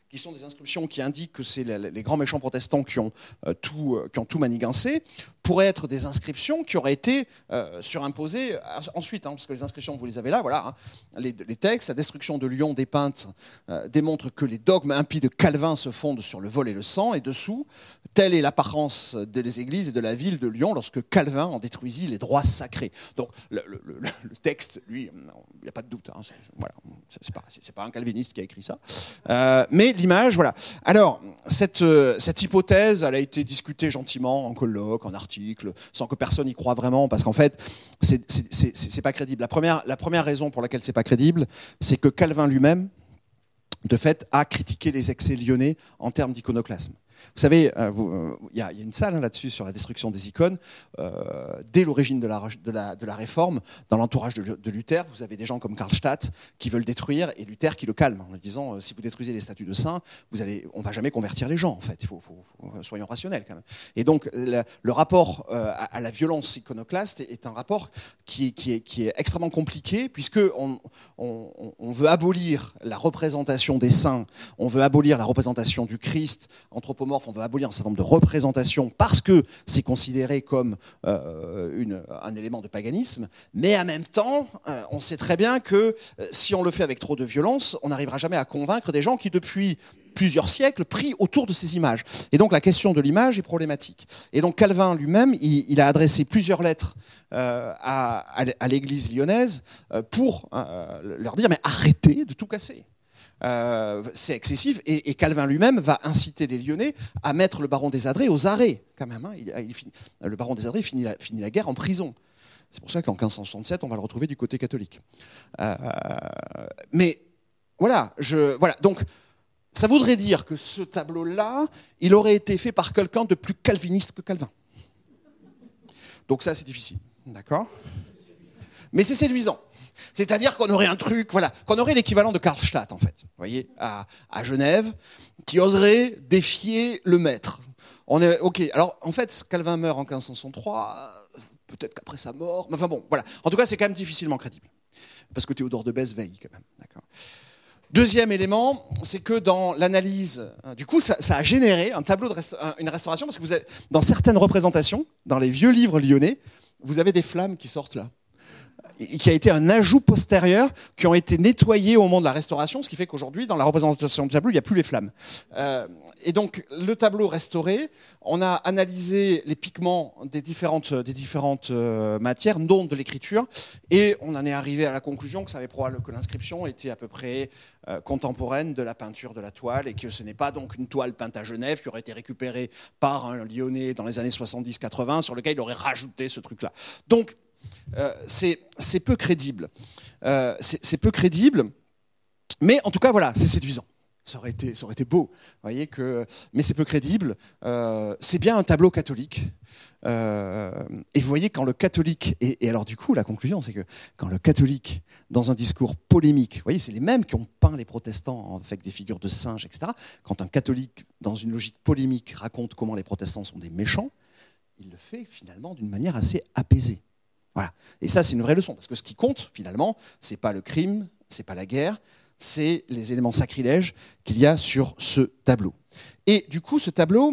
qui sont des inscriptions qui indiquent que c'est les grands méchants protestants qui ont tout manigancé, pourraient être des inscriptions qui auraient été surimposées ensuite, parce que les inscriptions, vous les avez là, voilà, les textes, la destruction de Lyon dépeinte démontre que les dogmes impies de Calvin se fondent sur le vol et le sang, et dessous, telle est l'apparence des églises et de la ville de Lyon lorsque Calvin en détruisit les droits sacrés. Donc le texte, lui, il n'y a pas de doute, voilà, c'est pas un calviniste qui a écrit ça, mais l'image, voilà. Alors, cette hypothèse, elle a été discutée gentiment en colloque, en article, sans que personne y croie vraiment, parce qu'en fait, c'est pas crédible. La première raison pour laquelle c'est pas crédible, c'est que Calvin lui-même, de fait, a critiqué les excès lyonnais en termes d'iconoclasme. Vous savez, il y a une salle là-dessus sur la destruction des icônes. Dès l'origine de la Réforme, dans l'entourage de Luther, vous avez des gens comme Karlstadt qui veulent détruire, et Luther qui le calme en lui disant si vous détruisez les statues de saints, on va jamais convertir les gens. En fait, soyons rationnels quand même. Et donc, le rapport à la violence iconoclaste est un rapport qui est extrêmement compliqué, puisque on veut abolir la représentation des saints, on veut abolir la représentation du Christ anthropomorphe. On veut abolir un certain nombre de représentations parce que c'est considéré comme un élément de paganisme, mais en même temps, on sait très bien que si on le fait avec trop de violence, on n'arrivera jamais à convaincre des gens qui, depuis plusieurs siècles, prient autour de ces images. Et donc la question de l'image est problématique. Et donc Calvin lui-même, il a adressé plusieurs lettres à l'église lyonnaise pour leur dire « mais arrêtez de tout casser ». C'est excessif, et Calvin lui-même va inciter les Lyonnais à mettre le baron des Adrets aux arrêts, quand même. Le baron des Adrets finit la guerre en prison. C'est pour ça qu'en 1567, on va le retrouver du côté catholique. Mais voilà, donc ça voudrait dire que ce tableau-là, il aurait été fait par quelqu'un de plus calviniste que Calvin. Donc ça, c'est difficile, d'accord ? Mais c'est séduisant. C'est-à-dire qu'on aurait un truc, voilà, qu'on aurait l'équivalent de Karlstadt, en fait, vous voyez, à Genève, qui oserait défier le maître. On est, ok, alors en fait, Calvin meurt en 1563, peut-être qu'après sa mort, mais enfin bon, voilà. En tout cas, c'est quand même difficilement crédible, parce que Théodore de Bèze veille quand même, d'accord. Deuxième élément, c'est que dans l'analyse, du coup, ça a généré un tableau une restauration, parce que vous avez, dans certaines représentations, dans les vieux livres lyonnais, vous avez des flammes qui sortent là, qui a été un ajout postérieur, qui ont été nettoyés au moment de la restauration, ce qui fait qu'aujourd'hui, dans la représentation du tableau, il n'y a plus les flammes. Et donc, le tableau restauré, on a analysé les pigments des différentes matières, dont de l'écriture, et on en est arrivé à la conclusion que ça avait probable que l'inscription était à peu près contemporaine de la peinture de la toile, et que ce n'est pas donc une toile peinte à Genève qui aurait été récupérée par un Lyonnais dans les années 70-80, sur lequel il aurait rajouté ce truc-là. Donc, c'est peu crédible. C'est peu crédible, mais en tout cas, voilà, c'est séduisant. Ça aurait été beau, vous voyez que, mais c'est peu crédible. C'est bien un tableau catholique. Et vous voyez, quand le catholique, et alors du coup, la conclusion, c'est que quand le catholique, dans un discours polémique, vous voyez, c'est les mêmes qui ont peint les protestants avec des figures de singes, etc. Quand un catholique, dans une logique polémique, raconte comment les protestants sont des méchants, il le fait finalement d'une manière assez apaisée. Voilà. Et ça, c'est une vraie leçon, parce que ce qui compte, finalement, c'est pas le crime, c'est pas la guerre, c'est les éléments sacrilèges qu'il y a sur ce tableau. Et du coup, ce tableau,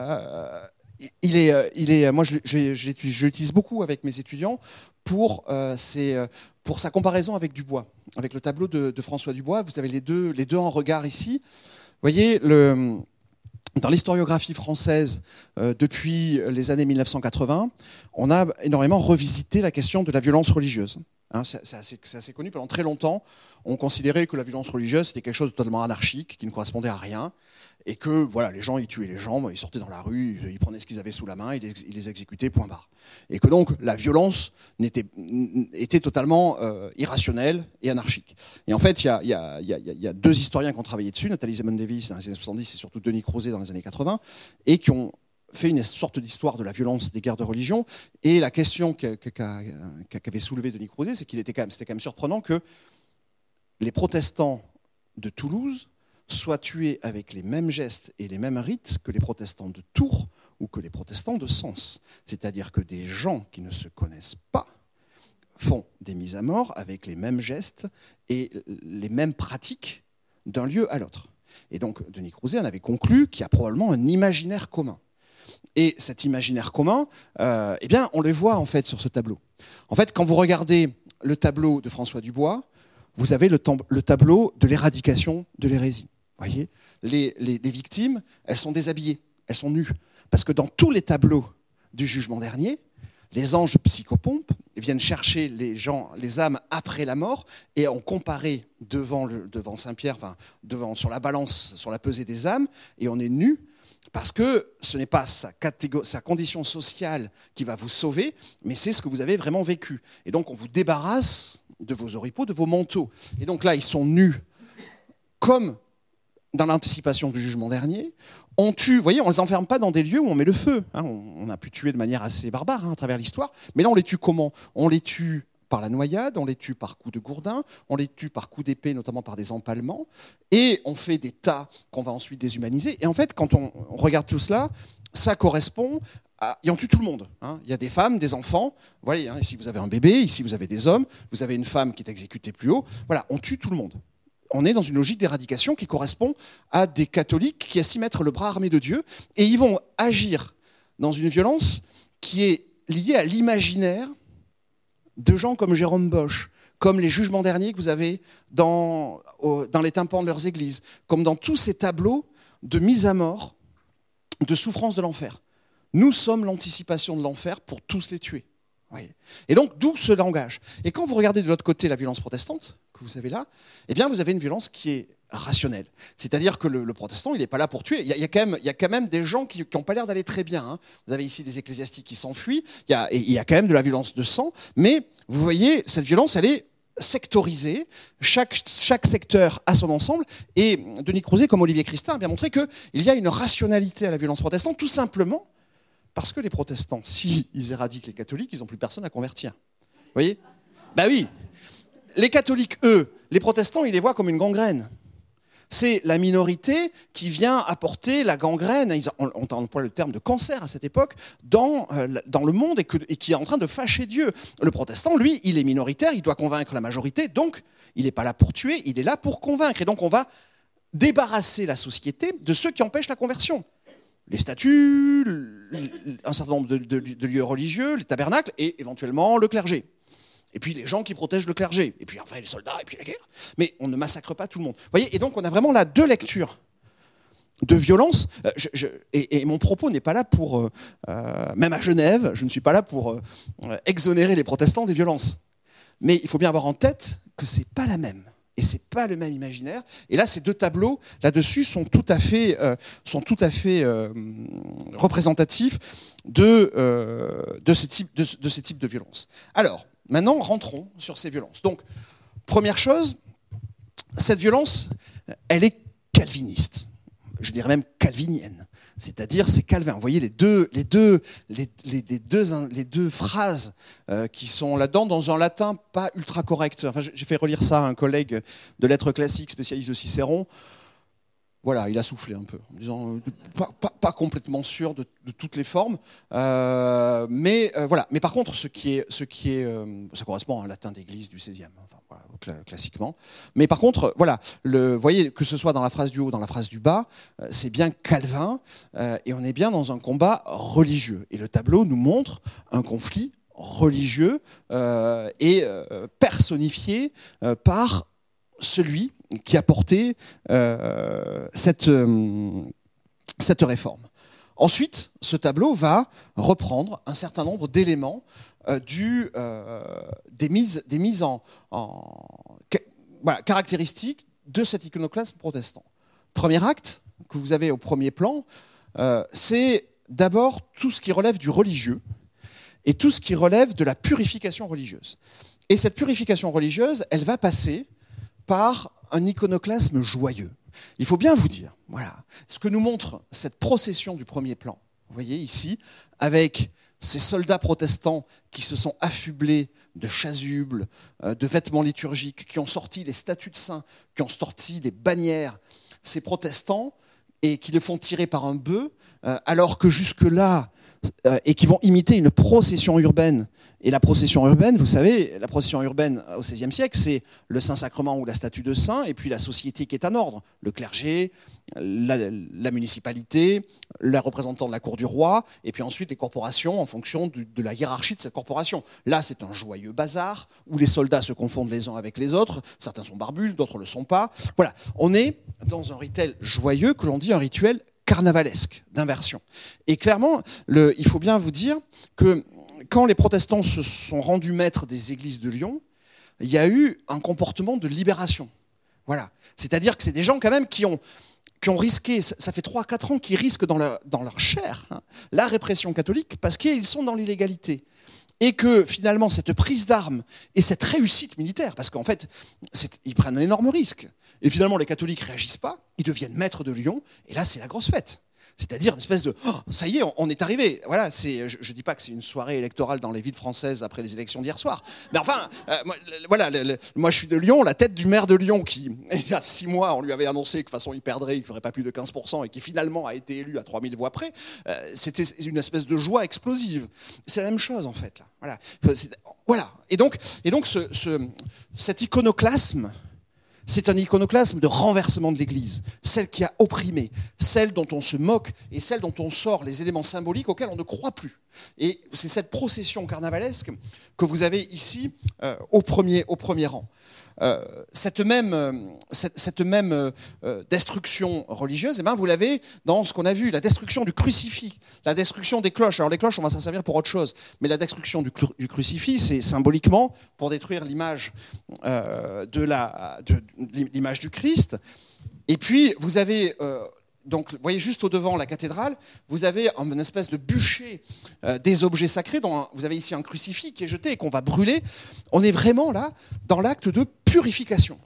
moi, je l'utilise beaucoup avec mes étudiants pour sa comparaison avec Dubois, avec le tableau de François Dubois. Vous avez les deux en regard ici. Vous voyez, dans l'historiographie française, depuis les années 1980, on a énormément revisité la question de la violence religieuse. C'est assez connu. Pendant très longtemps, on considérait que la violence religieuse, c'était quelque chose de totalement anarchique, qui ne correspondait à rien, et que voilà, les gens, ils tuaient les gens, ils sortaient dans la rue, ils prenaient ce qu'ils avaient sous la main, ils les exécutaient, point barre. Et que donc, la violence était totalement irrationnelle et anarchique. Et en fait, il y a deux historiens qui ont travaillé dessus, Nathalie Zemon-Davis dans les années 70 et surtout Denis Crouzet dans les années 80, et qui ont fait une sorte d'histoire de la violence des guerres de religion. Et la question qu'avait soulevée Denis Crouzet, c'est c'était quand même surprenant que les protestants de Toulouse soient tués avec les mêmes gestes et les mêmes rites que les protestants de Tours ou que les protestants de Sens. C'est-à-dire que des gens qui ne se connaissent pas font des mises à mort avec les mêmes gestes et les mêmes pratiques d'un lieu à l'autre. Et donc, Denis Crouzet en avait conclu qu'il y a probablement un imaginaire commun. Et cet imaginaire commun, eh bien, on le voit en fait sur ce tableau. En fait, quand vous regardez le tableau de François Dubois, vous avez le tableau de l'éradication de l'hérésie. Vous voyez, les victimes, elles sont déshabillées, elles sont nues. Parce que dans tous les tableaux du jugement dernier, les anges psychopompes viennent chercher les âmes après la mort et ont comparé devant Saint-Pierre, sur la balance, sur la pesée des âmes, et on est nu parce que ce n'est pas sa condition sociale qui va vous sauver, mais c'est ce que vous avez vraiment vécu. Et donc on vous débarrasse de vos oripeaux, de vos manteaux. Et donc là, ils sont nus comme dans l'anticipation du jugement dernier. On tue, vous voyez, on ne les enferme pas dans des lieux où on met le feu. On a pu tuer de manière assez barbare à travers l'histoire. Mais là, on les tue comment? On les tue par la noyade, on les tue par coups de gourdin, on les tue par coups d'épée, notamment par des empalements. Et on fait des tas qu'on va ensuite déshumaniser. Et en fait, quand on regarde tout cela, ça correspond à... Et on tue tout le monde. Il y a des femmes, des enfants. Vous voyez, ici vous avez un bébé, ici vous avez des hommes, vous avez une femme qui est exécutée plus haut. Voilà, on tue tout le monde. On est dans une logique d'éradication qui correspond à des catholiques qui estiment être le bras armé de Dieu, et ils vont agir dans une violence qui est liée à l'imaginaire de gens comme Jérôme Bosch, comme les jugements derniers que vous avez dans les tympans de leurs églises, comme dans tous ces tableaux de mise à mort, de souffrance de l'enfer. Nous sommes l'anticipation de l'enfer pour tous les tuer. Oui. Et donc, d'où ce langage. Et quand vous regardez de l'autre côté la violence protestante, que vous avez là, eh bien, vous avez une violence qui est rationnelle. C'est-à-dire que le protestant, il n'est pas là pour tuer. Il y a quand même des gens qui n'ont pas l'air d'aller très bien. Vous avez ici des ecclésiastiques qui s'enfuient. Il y a quand même de la violence de sang. Mais vous voyez, cette violence, elle est sectorisée. Chaque secteur a son ensemble. Et Denis Crouzet, comme Olivier Christin, a bien montré qu'il y a une rationalité à la violence protestante, tout simplement parce que les protestants, s'ils éradiquent les catholiques, ils n'ont plus personne à convertir. Vous voyez ? Ben oui. Les catholiques, eux, les protestants, ils les voient comme une gangrène. C'est la minorité qui vient apporter la gangrène, on emploie le terme de cancer à cette époque, dans le monde et qui est en train de fâcher Dieu. Le protestant, lui, il est minoritaire, il doit convaincre la majorité, donc il n'est pas là pour tuer, il est là pour convaincre. Et donc on va débarrasser la société de ceux qui empêchent la conversion. Les statues, un certain nombre de lieux religieux, les tabernacles et éventuellement le clergé. Et puis les gens qui protègent le clergé. Et puis enfin les soldats et puis la guerre. Mais on ne massacre pas tout le monde. Vous voyez, et donc on a vraiment là deux lectures de violence. Et mon propos n'est pas là pour, même à Genève, je ne suis pas là pour exonérer les protestants des violences. Mais il faut bien avoir en tête que c'est pas la même. Et c'est pas le même imaginaire. Et là, ces deux tableaux là-dessus sont tout à fait représentatifs de ces types de violences. Alors, maintenant, rentrons sur ces violences. Donc, première chose, cette violence, elle est calviniste. Je dirais même calvinienne. C'est-à-dire, c'est Calvin. Vous voyez les deux phrases qui sont là-dedans dans un latin pas ultra correct. Enfin, j'ai fait relire ça à un collègue de lettres classiques, spécialiste de Cicéron. Voilà, il a soufflé un peu, en disant pas complètement sûr de toutes les formes, mais voilà. Mais par contre, ce qui est, ça correspond à un latin d'église du XVIe, enfin voilà, classiquement. Mais par contre, voilà, vous voyez que ce soit dans la phrase du haut, dans la phrase du bas, c'est bien Calvin, et on est bien dans un combat religieux. Et le tableau nous montre un conflit religieux et personnifié par celui qui a porté cette réforme. Ensuite, ce tableau va reprendre un certain nombre d'éléments des mises voilà, caractéristiques de cet iconoclasme protestant. Premier acte que vous avez au premier plan, c'est d'abord tout ce qui relève du religieux et tout ce qui relève de la purification religieuse. Et cette purification religieuse, elle va passer par un iconoclasme joyeux. Il faut bien vous dire, voilà, ce que nous montre cette procession du premier plan, vous voyez ici, avec ces soldats protestants qui se sont affublés de chasubles, de vêtements liturgiques, qui ont sorti les statues de saints, qui ont sorti des bannières, ces protestants, et qui les font tirer par un bœuf, alors que jusque-là, et qui vont imiter une procession urbaine Et la procession urbaine, vous savez, la procession urbaine au XVIe siècle, c'est le Saint-Sacrement ou la statue de saint, et puis la société qui est en ordre, le clergé, la municipalité, les représentants de la cour du roi, et puis ensuite les corporations en fonction de la hiérarchie de cette corporation. Là, c'est un joyeux bazar, où les soldats se confondent les uns avec les autres, certains sont barbus, d'autres ne le sont pas. Voilà, on est dans un rituel joyeux que l'on dit un rituel carnavalesque, d'inversion. Et clairement, il faut bien vous dire que quand les protestants se sont rendus maîtres des églises de Lyon, il y a eu un comportement de libération. Voilà. C'est-à-dire que c'est des gens quand même qui ont risqué, ça fait 3 à 4 ans qu'ils risquent dans leur chair la répression catholique parce qu'ils sont dans l'illégalité. Et que finalement cette prise d'armes et cette réussite militaire, parce qu'en fait ils prennent un énorme risque, et finalement les catholiques ne réagissent pas, ils deviennent maîtres de Lyon, et là c'est la grosse fête. C'est-à-dire une espèce de ça y est, on est arrivé. Voilà, je ne dis pas que c'est une soirée électorale dans les villes françaises après les élections d'hier soir. Mais enfin, moi je suis de Lyon, la tête du maire de Lyon qui, il y a 6 mois, on lui avait annoncé que de toute façon il perdrait, il ne ferait pas plus de 15%, et qui finalement a été élu à 3000 voix près, c'était une espèce de joie explosive. C'est la même chose en fait. Là. Voilà. Et donc cet iconoclasme, c'est un iconoclasme de renversement de l'Église, celle qui a opprimé, celle dont on se moque et celle dont on sort les éléments symboliques auxquels on ne croit plus. Et c'est cette procession carnavalesque que vous avez ici au premier rang. Cette même destruction religieuse, vous l'avez dans ce qu'on a vu, la destruction du crucifix, la destruction des cloches. Alors les cloches, on va s'en servir pour autre chose, mais la destruction du crucifix, c'est symboliquement pour détruire l'image l'image du Christ. Et puis vous avez donc, vous voyez juste au devant la cathédrale, vous avez une espèce de bûcher des objets sacrés, dont vous avez ici un crucifix qui est jeté et qu'on va brûler. On est vraiment là dans l'acte de purification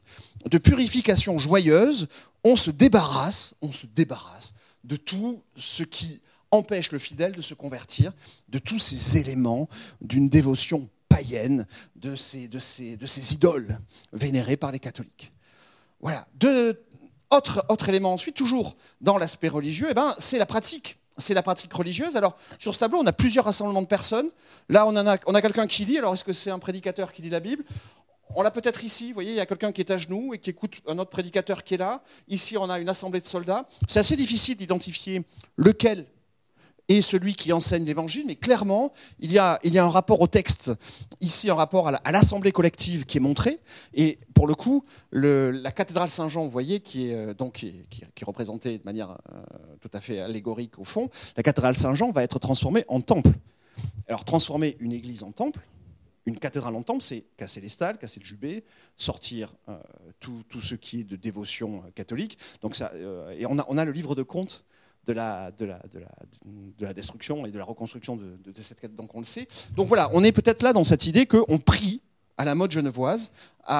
joyeuse. On se débarrasse de tout ce qui empêche le fidèle de se convertir, de tous ces éléments d'une dévotion païenne, de ces idoles vénérées par les catholiques. Voilà. Autre élément ensuite, toujours dans l'aspect religieux, c'est la pratique. C'est la pratique religieuse. Alors, sur ce tableau, on a plusieurs rassemblements de personnes. Là, on a quelqu'un qui lit. Alors, est-ce que c'est un prédicateur qui lit la Bible ? On l'a peut-être ici. Vous voyez, il y a quelqu'un qui est à genoux et qui écoute un autre prédicateur qui est là. Ici, on a une assemblée de soldats. C'est assez difficile d'identifier lequel est celui qui enseigne l'évangile, mais clairement, il y a un rapport au texte, ici un rapport à l'assemblée collective qui est montré, et pour le coup, la cathédrale Saint-Jean, vous voyez, qui est représentée de manière tout à fait allégorique au fond, la cathédrale Saint-Jean va être transformée en temple. Alors, transformer une église en temple, une cathédrale en temple, c'est casser les stalles, casser le jubé, sortir tout ce qui est de dévotion catholique. Donc et on a le livre de comptes de la destruction et de la reconstruction de cette cathédrale, donc on le sait. Donc voilà, on est peut-être là dans cette idée qu'on prie à la mode genevoise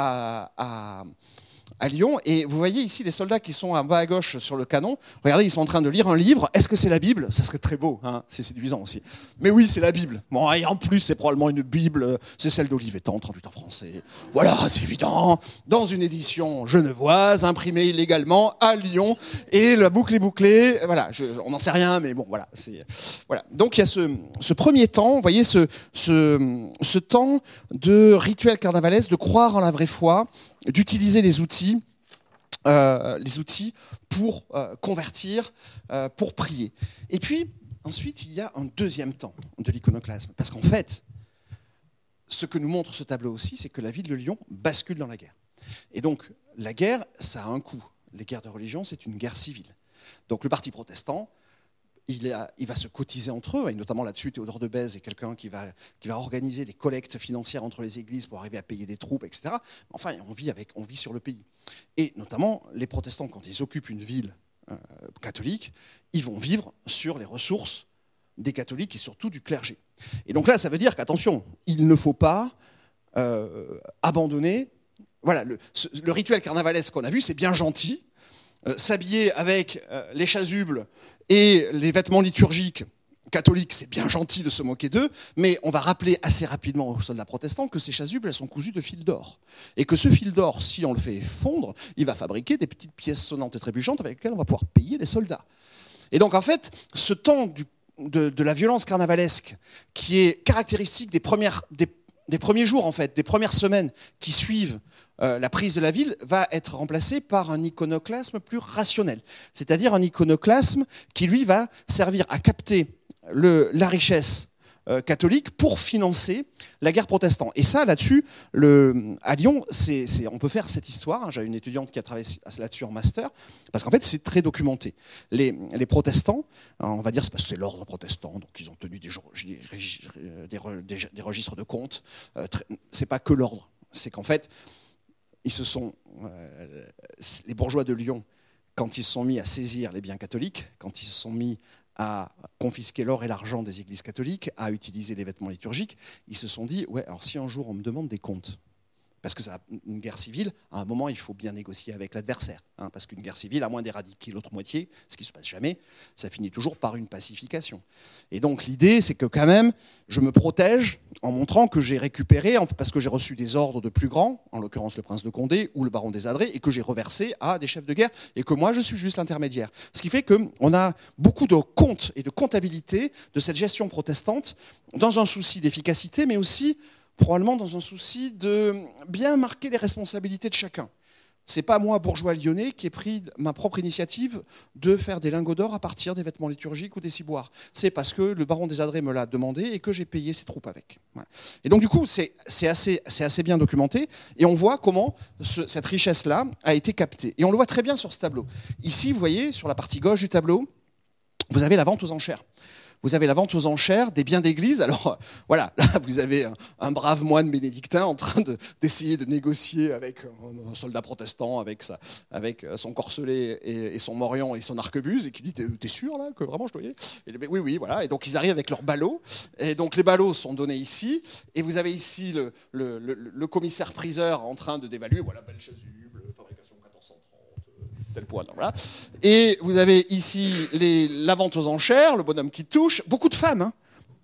à Lyon. Et vous voyez ici les soldats qui sont en bas à gauche sur le canon. Regardez, ils sont en train de lire un livre. Est-ce que c'est la Bible ? Ça serait très beau, hein, c'est séduisant aussi. Mais oui, c'est la Bible. Bon, et en plus, c'est probablement une Bible, c'est celle d'Olivetan, traduite en français. Voilà, c'est évident. Dans une édition genevoise, imprimée illégalement à Lyon. Et la boucle est bouclée. Voilà, on n'en sait rien, mais bon, voilà. Voilà. Donc il y a ce premier temps, vous voyez, ce temps de rituel carnavalesque, de croire en la vraie foi, d'utiliser les outils pour convertir, pour prier. Et puis, ensuite, il y a un deuxième temps de l'iconoclasme. Parce qu'en fait, ce que nous montre ce tableau aussi, c'est que la ville de Lyon bascule dans la guerre. Et donc, la guerre, ça a un coût. Les guerres de religion, c'est une guerre civile. Donc, le parti protestant, il va se cotiser entre eux, et notamment là-dessus, Théodore de Bèze est quelqu'un qui va organiser des collectes financières entre les églises pour arriver à payer des troupes, etc. Enfin, on vit sur le pays. Et notamment, les protestants, quand ils occupent une ville catholique, ils vont vivre sur les ressources des catholiques et surtout du clergé. Et donc là, ça veut dire qu'attention, il ne faut pas abandonner. Voilà, le rituel carnavalesque qu'on a vu, c'est bien gentil. S'habiller avec les chasubles et les vêtements liturgiques catholiques, c'est bien gentil de se moquer d'eux, mais on va rappeler assez rapidement aux soldats protestants que ces chasubles, elles sont cousues de fil d'or. Et que ce fil d'or, si on le fait fondre, il va fabriquer des petites pièces sonnantes et trébuchantes avec lesquelles on va pouvoir payer des soldats. Et donc en fait, ce temps de la violence carnavalesque qui est caractéristique des premiers jours, en fait, des premières semaines qui suivent la prise de la ville, va être remplacée par un iconoclasme plus rationnel. C'est-à-dire un iconoclasme qui, lui, va servir à capter la richesse catholique pour financer la guerre protestante. Et ça, là-dessus, à Lyon, on peut faire cette histoire. J'ai une étudiante qui a travaillé là-dessus en master, parce qu'en fait, c'est très documenté. Les protestants, on va dire, c'est parce que c'est l'ordre protestant, donc ils ont tenu des registres de comptes. C'est pas que l'ordre, c'est qu'en fait, les bourgeois de Lyon, quand ils se sont mis à saisir les biens catholiques, quand ils se sont mis à confisquer l'or et l'argent des églises catholiques, à utiliser les vêtements liturgiques, ils se sont dit, ouais, alors si un jour on me demande des comptes, parce que une guerre civile, à un moment, il faut bien négocier avec l'adversaire. Parce qu'une guerre civile, à moins d'éradiquer l'autre moitié, ce qui ne se passe jamais, ça finit toujours par une pacification. Et donc l'idée, c'est que quand même, je me protège en montrant que j'ai récupéré, parce que j'ai reçu des ordres de plus grands, en l'occurrence le prince de Condé ou le baron des Adrets, et que j'ai reversé à des chefs de guerre, et que moi, je suis juste l'intermédiaire. Ce qui fait qu'on a beaucoup de comptes et de comptabilité de cette gestion protestante, dans un souci d'efficacité, mais aussi probablement dans un souci de bien marquer les responsabilités de chacun. C'est pas moi, bourgeois lyonnais, qui ai pris ma propre initiative de faire des lingots d'or à partir des vêtements liturgiques ou des ciboires. C'est parce que le baron des Adrets me l'a demandé et que j'ai payé ses troupes avec. Voilà. Et donc du coup, c'est assez bien documenté et on voit comment cette richesse-là a été captée. Et on le voit très bien sur ce tableau. Ici, vous voyez, sur la partie gauche du tableau, vous avez la vente aux enchères. Vous avez la vente aux enchères des biens d'église. Alors voilà, là vous avez un brave moine bénédictin en train d'essayer de négocier avec un soldat protestant, avec son corselet et son morion et son arquebuse, et qui dit t'es sûr là que vraiment je dois y aller? Et oui, voilà. Et donc ils arrivent avec leurs ballots. Et donc les ballots sont donnés ici. Et vous avez ici le commissaire-priseur en train de d'évaluer. Voilà, belle chasuble, fabrication 1430. Tel point, voilà. Et vous avez ici la vente aux enchères, le bonhomme qui touche, beaucoup de femmes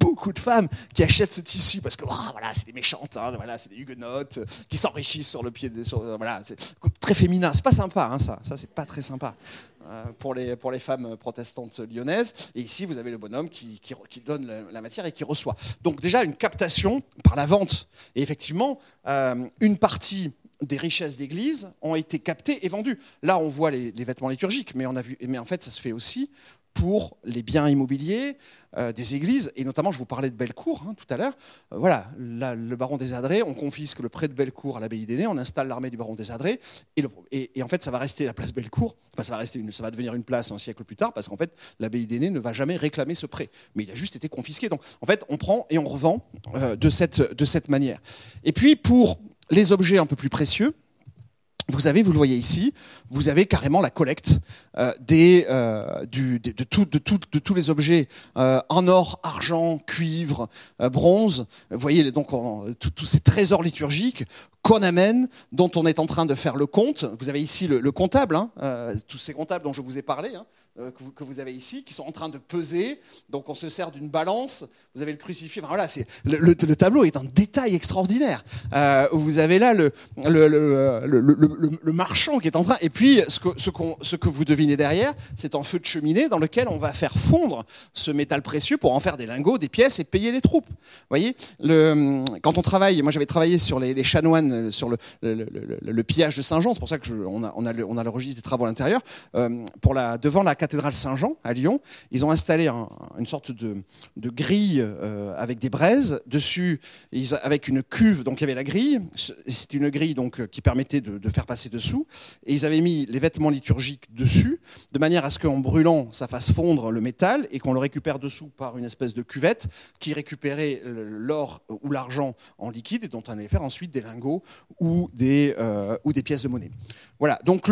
qui achètent ce tissu parce que voilà, c'est des méchantes, voilà, c'est des huguenotes qui s'enrichissent sur le pied voilà, c'est très féminin, c'est pas sympa, ça c'est pas très sympa pour les femmes protestantes lyonnaises. Et ici vous avez le bonhomme qui donne la matière et qui reçoit. Donc déjà une captation par la vente, et effectivement une partie des richesses d'église ont été captées et vendues. Là, on voit les vêtements liturgiques, mais en fait, ça se fait aussi pour les biens immobiliers des églises, et notamment, je vous parlais de Bellecour tout à l'heure. Voilà, là, le baron des Adrets, on confisque le pré de Bellecour à l'abbaye d'Ainay, on installe l'armée du baron des Adrets, et en fait, ça va rester la place Bellecour. Enfin, ça va devenir une place un siècle plus tard, parce qu'en fait, l'abbaye d'Ainay ne va jamais réclamer ce prêt, mais il a juste été confisqué. Donc, en fait, on prend et on revend de cette manière. Et puis, pour les objets un peu plus précieux, vous le voyez ici, vous avez carrément la collecte de tous les objets en or, argent, cuivre, bronze. Vous voyez donc tous ces trésors liturgiques qu'on amène, dont on est en train de faire le compte. Vous avez ici le comptable, tous ces comptables dont je vous ai parlé, que vous avez ici, qui sont en train de peser. Donc on se sert d'une balance. Vous avez le crucifix. Enfin, voilà, le tableau est un détail extraordinaire. Vous avez là le marchand qui est en train. Et puis ce que vous devinez derrière, c'est un feu de cheminée dans lequel on va faire fondre ce métal précieux pour en faire des lingots, des pièces et payer les troupes. Vous voyez, quand on travaille, moi j'avais travaillé sur les chanoines, sur le pillage de Saint-Jean. C'est pour ça que on a le registre des travaux à l'intérieur. Devant la cathédrale Saint-Jean à Lyon, ils ont installé une sorte de grille avec des braises dessus, avec une cuve. Donc il y avait la grille, c'était une grille donc qui permettait de faire passer dessous, et ils avaient mis les vêtements liturgiques dessus, de manière à ce qu'en brûlant, ça fasse fondre le métal et qu'on le récupère dessous par une espèce de cuvette qui récupérait l'or ou l'argent en liquide et dont on allait faire ensuite des lingots ou des pièces de monnaie. Voilà. Donc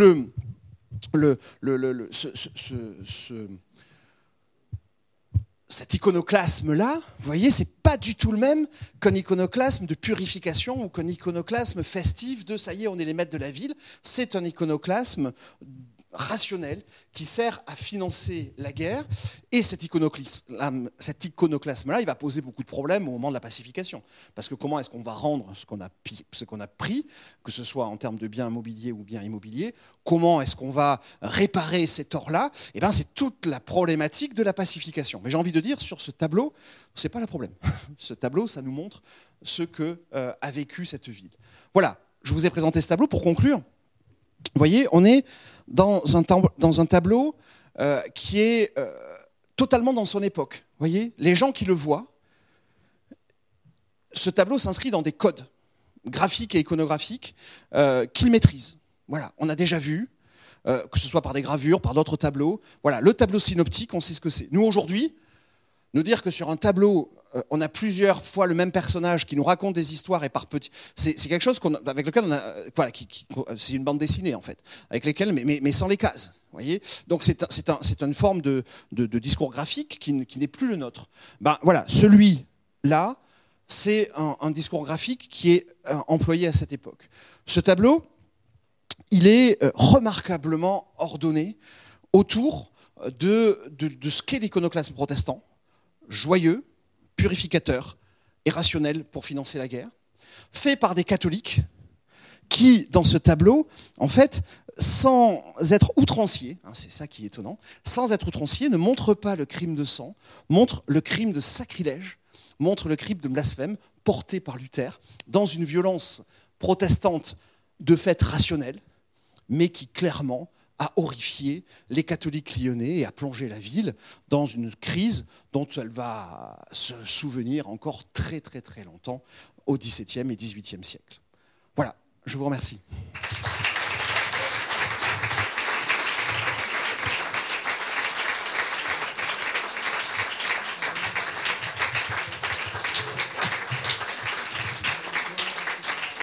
cet iconoclasme-là, vous voyez, c'est pas du tout le même qu'un iconoclasme de purification ou qu'un iconoclasme festif de ça y est, on est les maîtres de la ville. C'est un iconoclasme rationnel qui sert à financer la guerre. Et cet iconoclasme-là, il va poser beaucoup de problèmes au moment de la pacification. Parce que comment est-ce qu'on va rendre ce qu'on a pris, que ce soit en termes de biens mobiliers ou biens immobiliers? Comment est-ce qu'on va réparer ces torts-là? Eh bien, c'est toute la problématique de la pacification. Mais j'ai envie de dire, sur ce tableau, ce n'est pas le problème. Ce tableau, ça nous montre ce que a vécu cette ville. Voilà, je vous ai présenté ce tableau pour conclure. Vous voyez, on est dans un tableau qui est totalement dans son époque. Vous voyez, les gens qui le voient, ce tableau s'inscrit dans des codes graphiques et iconographiques qu'ils maîtrisent. Voilà, on a déjà vu, que ce soit par des gravures, par d'autres tableaux. Voilà, le tableau synoptique, on sait ce que c'est. Nous, aujourd'hui, nous dire que sur un tableau, on a plusieurs fois le même personnage qui nous raconte des histoires et par petits... C'est quelque chose avec lequel on a... Voilà, c'est une bande dessinée, en fait, avec lesquelles, mais sans les cases. Vous voyez, donc c'est une forme de discours graphique qui n'est plus le nôtre. Ben, voilà, celui-là, c'est un discours graphique qui est employé à cette époque. Ce tableau, il est remarquablement ordonné autour de ce qu'est l'iconoclasme protestant, joyeux, purificateur et rationnel pour financer la guerre, fait par des catholiques qui, dans ce tableau, en fait, sans être outranciers, c'est ça qui est étonnant, sans être outranciers, ne montrent pas le crime de sang, montrent le crime de sacrilège, montrent le crime de blasphème porté par Luther dans une violence protestante de fait rationnelle, mais qui clairement a horrifié les catholiques lyonnais et a plongé la ville dans une crise dont elle va se souvenir encore très très très longtemps au XVIIe et XVIIIe siècle. Voilà, je vous remercie.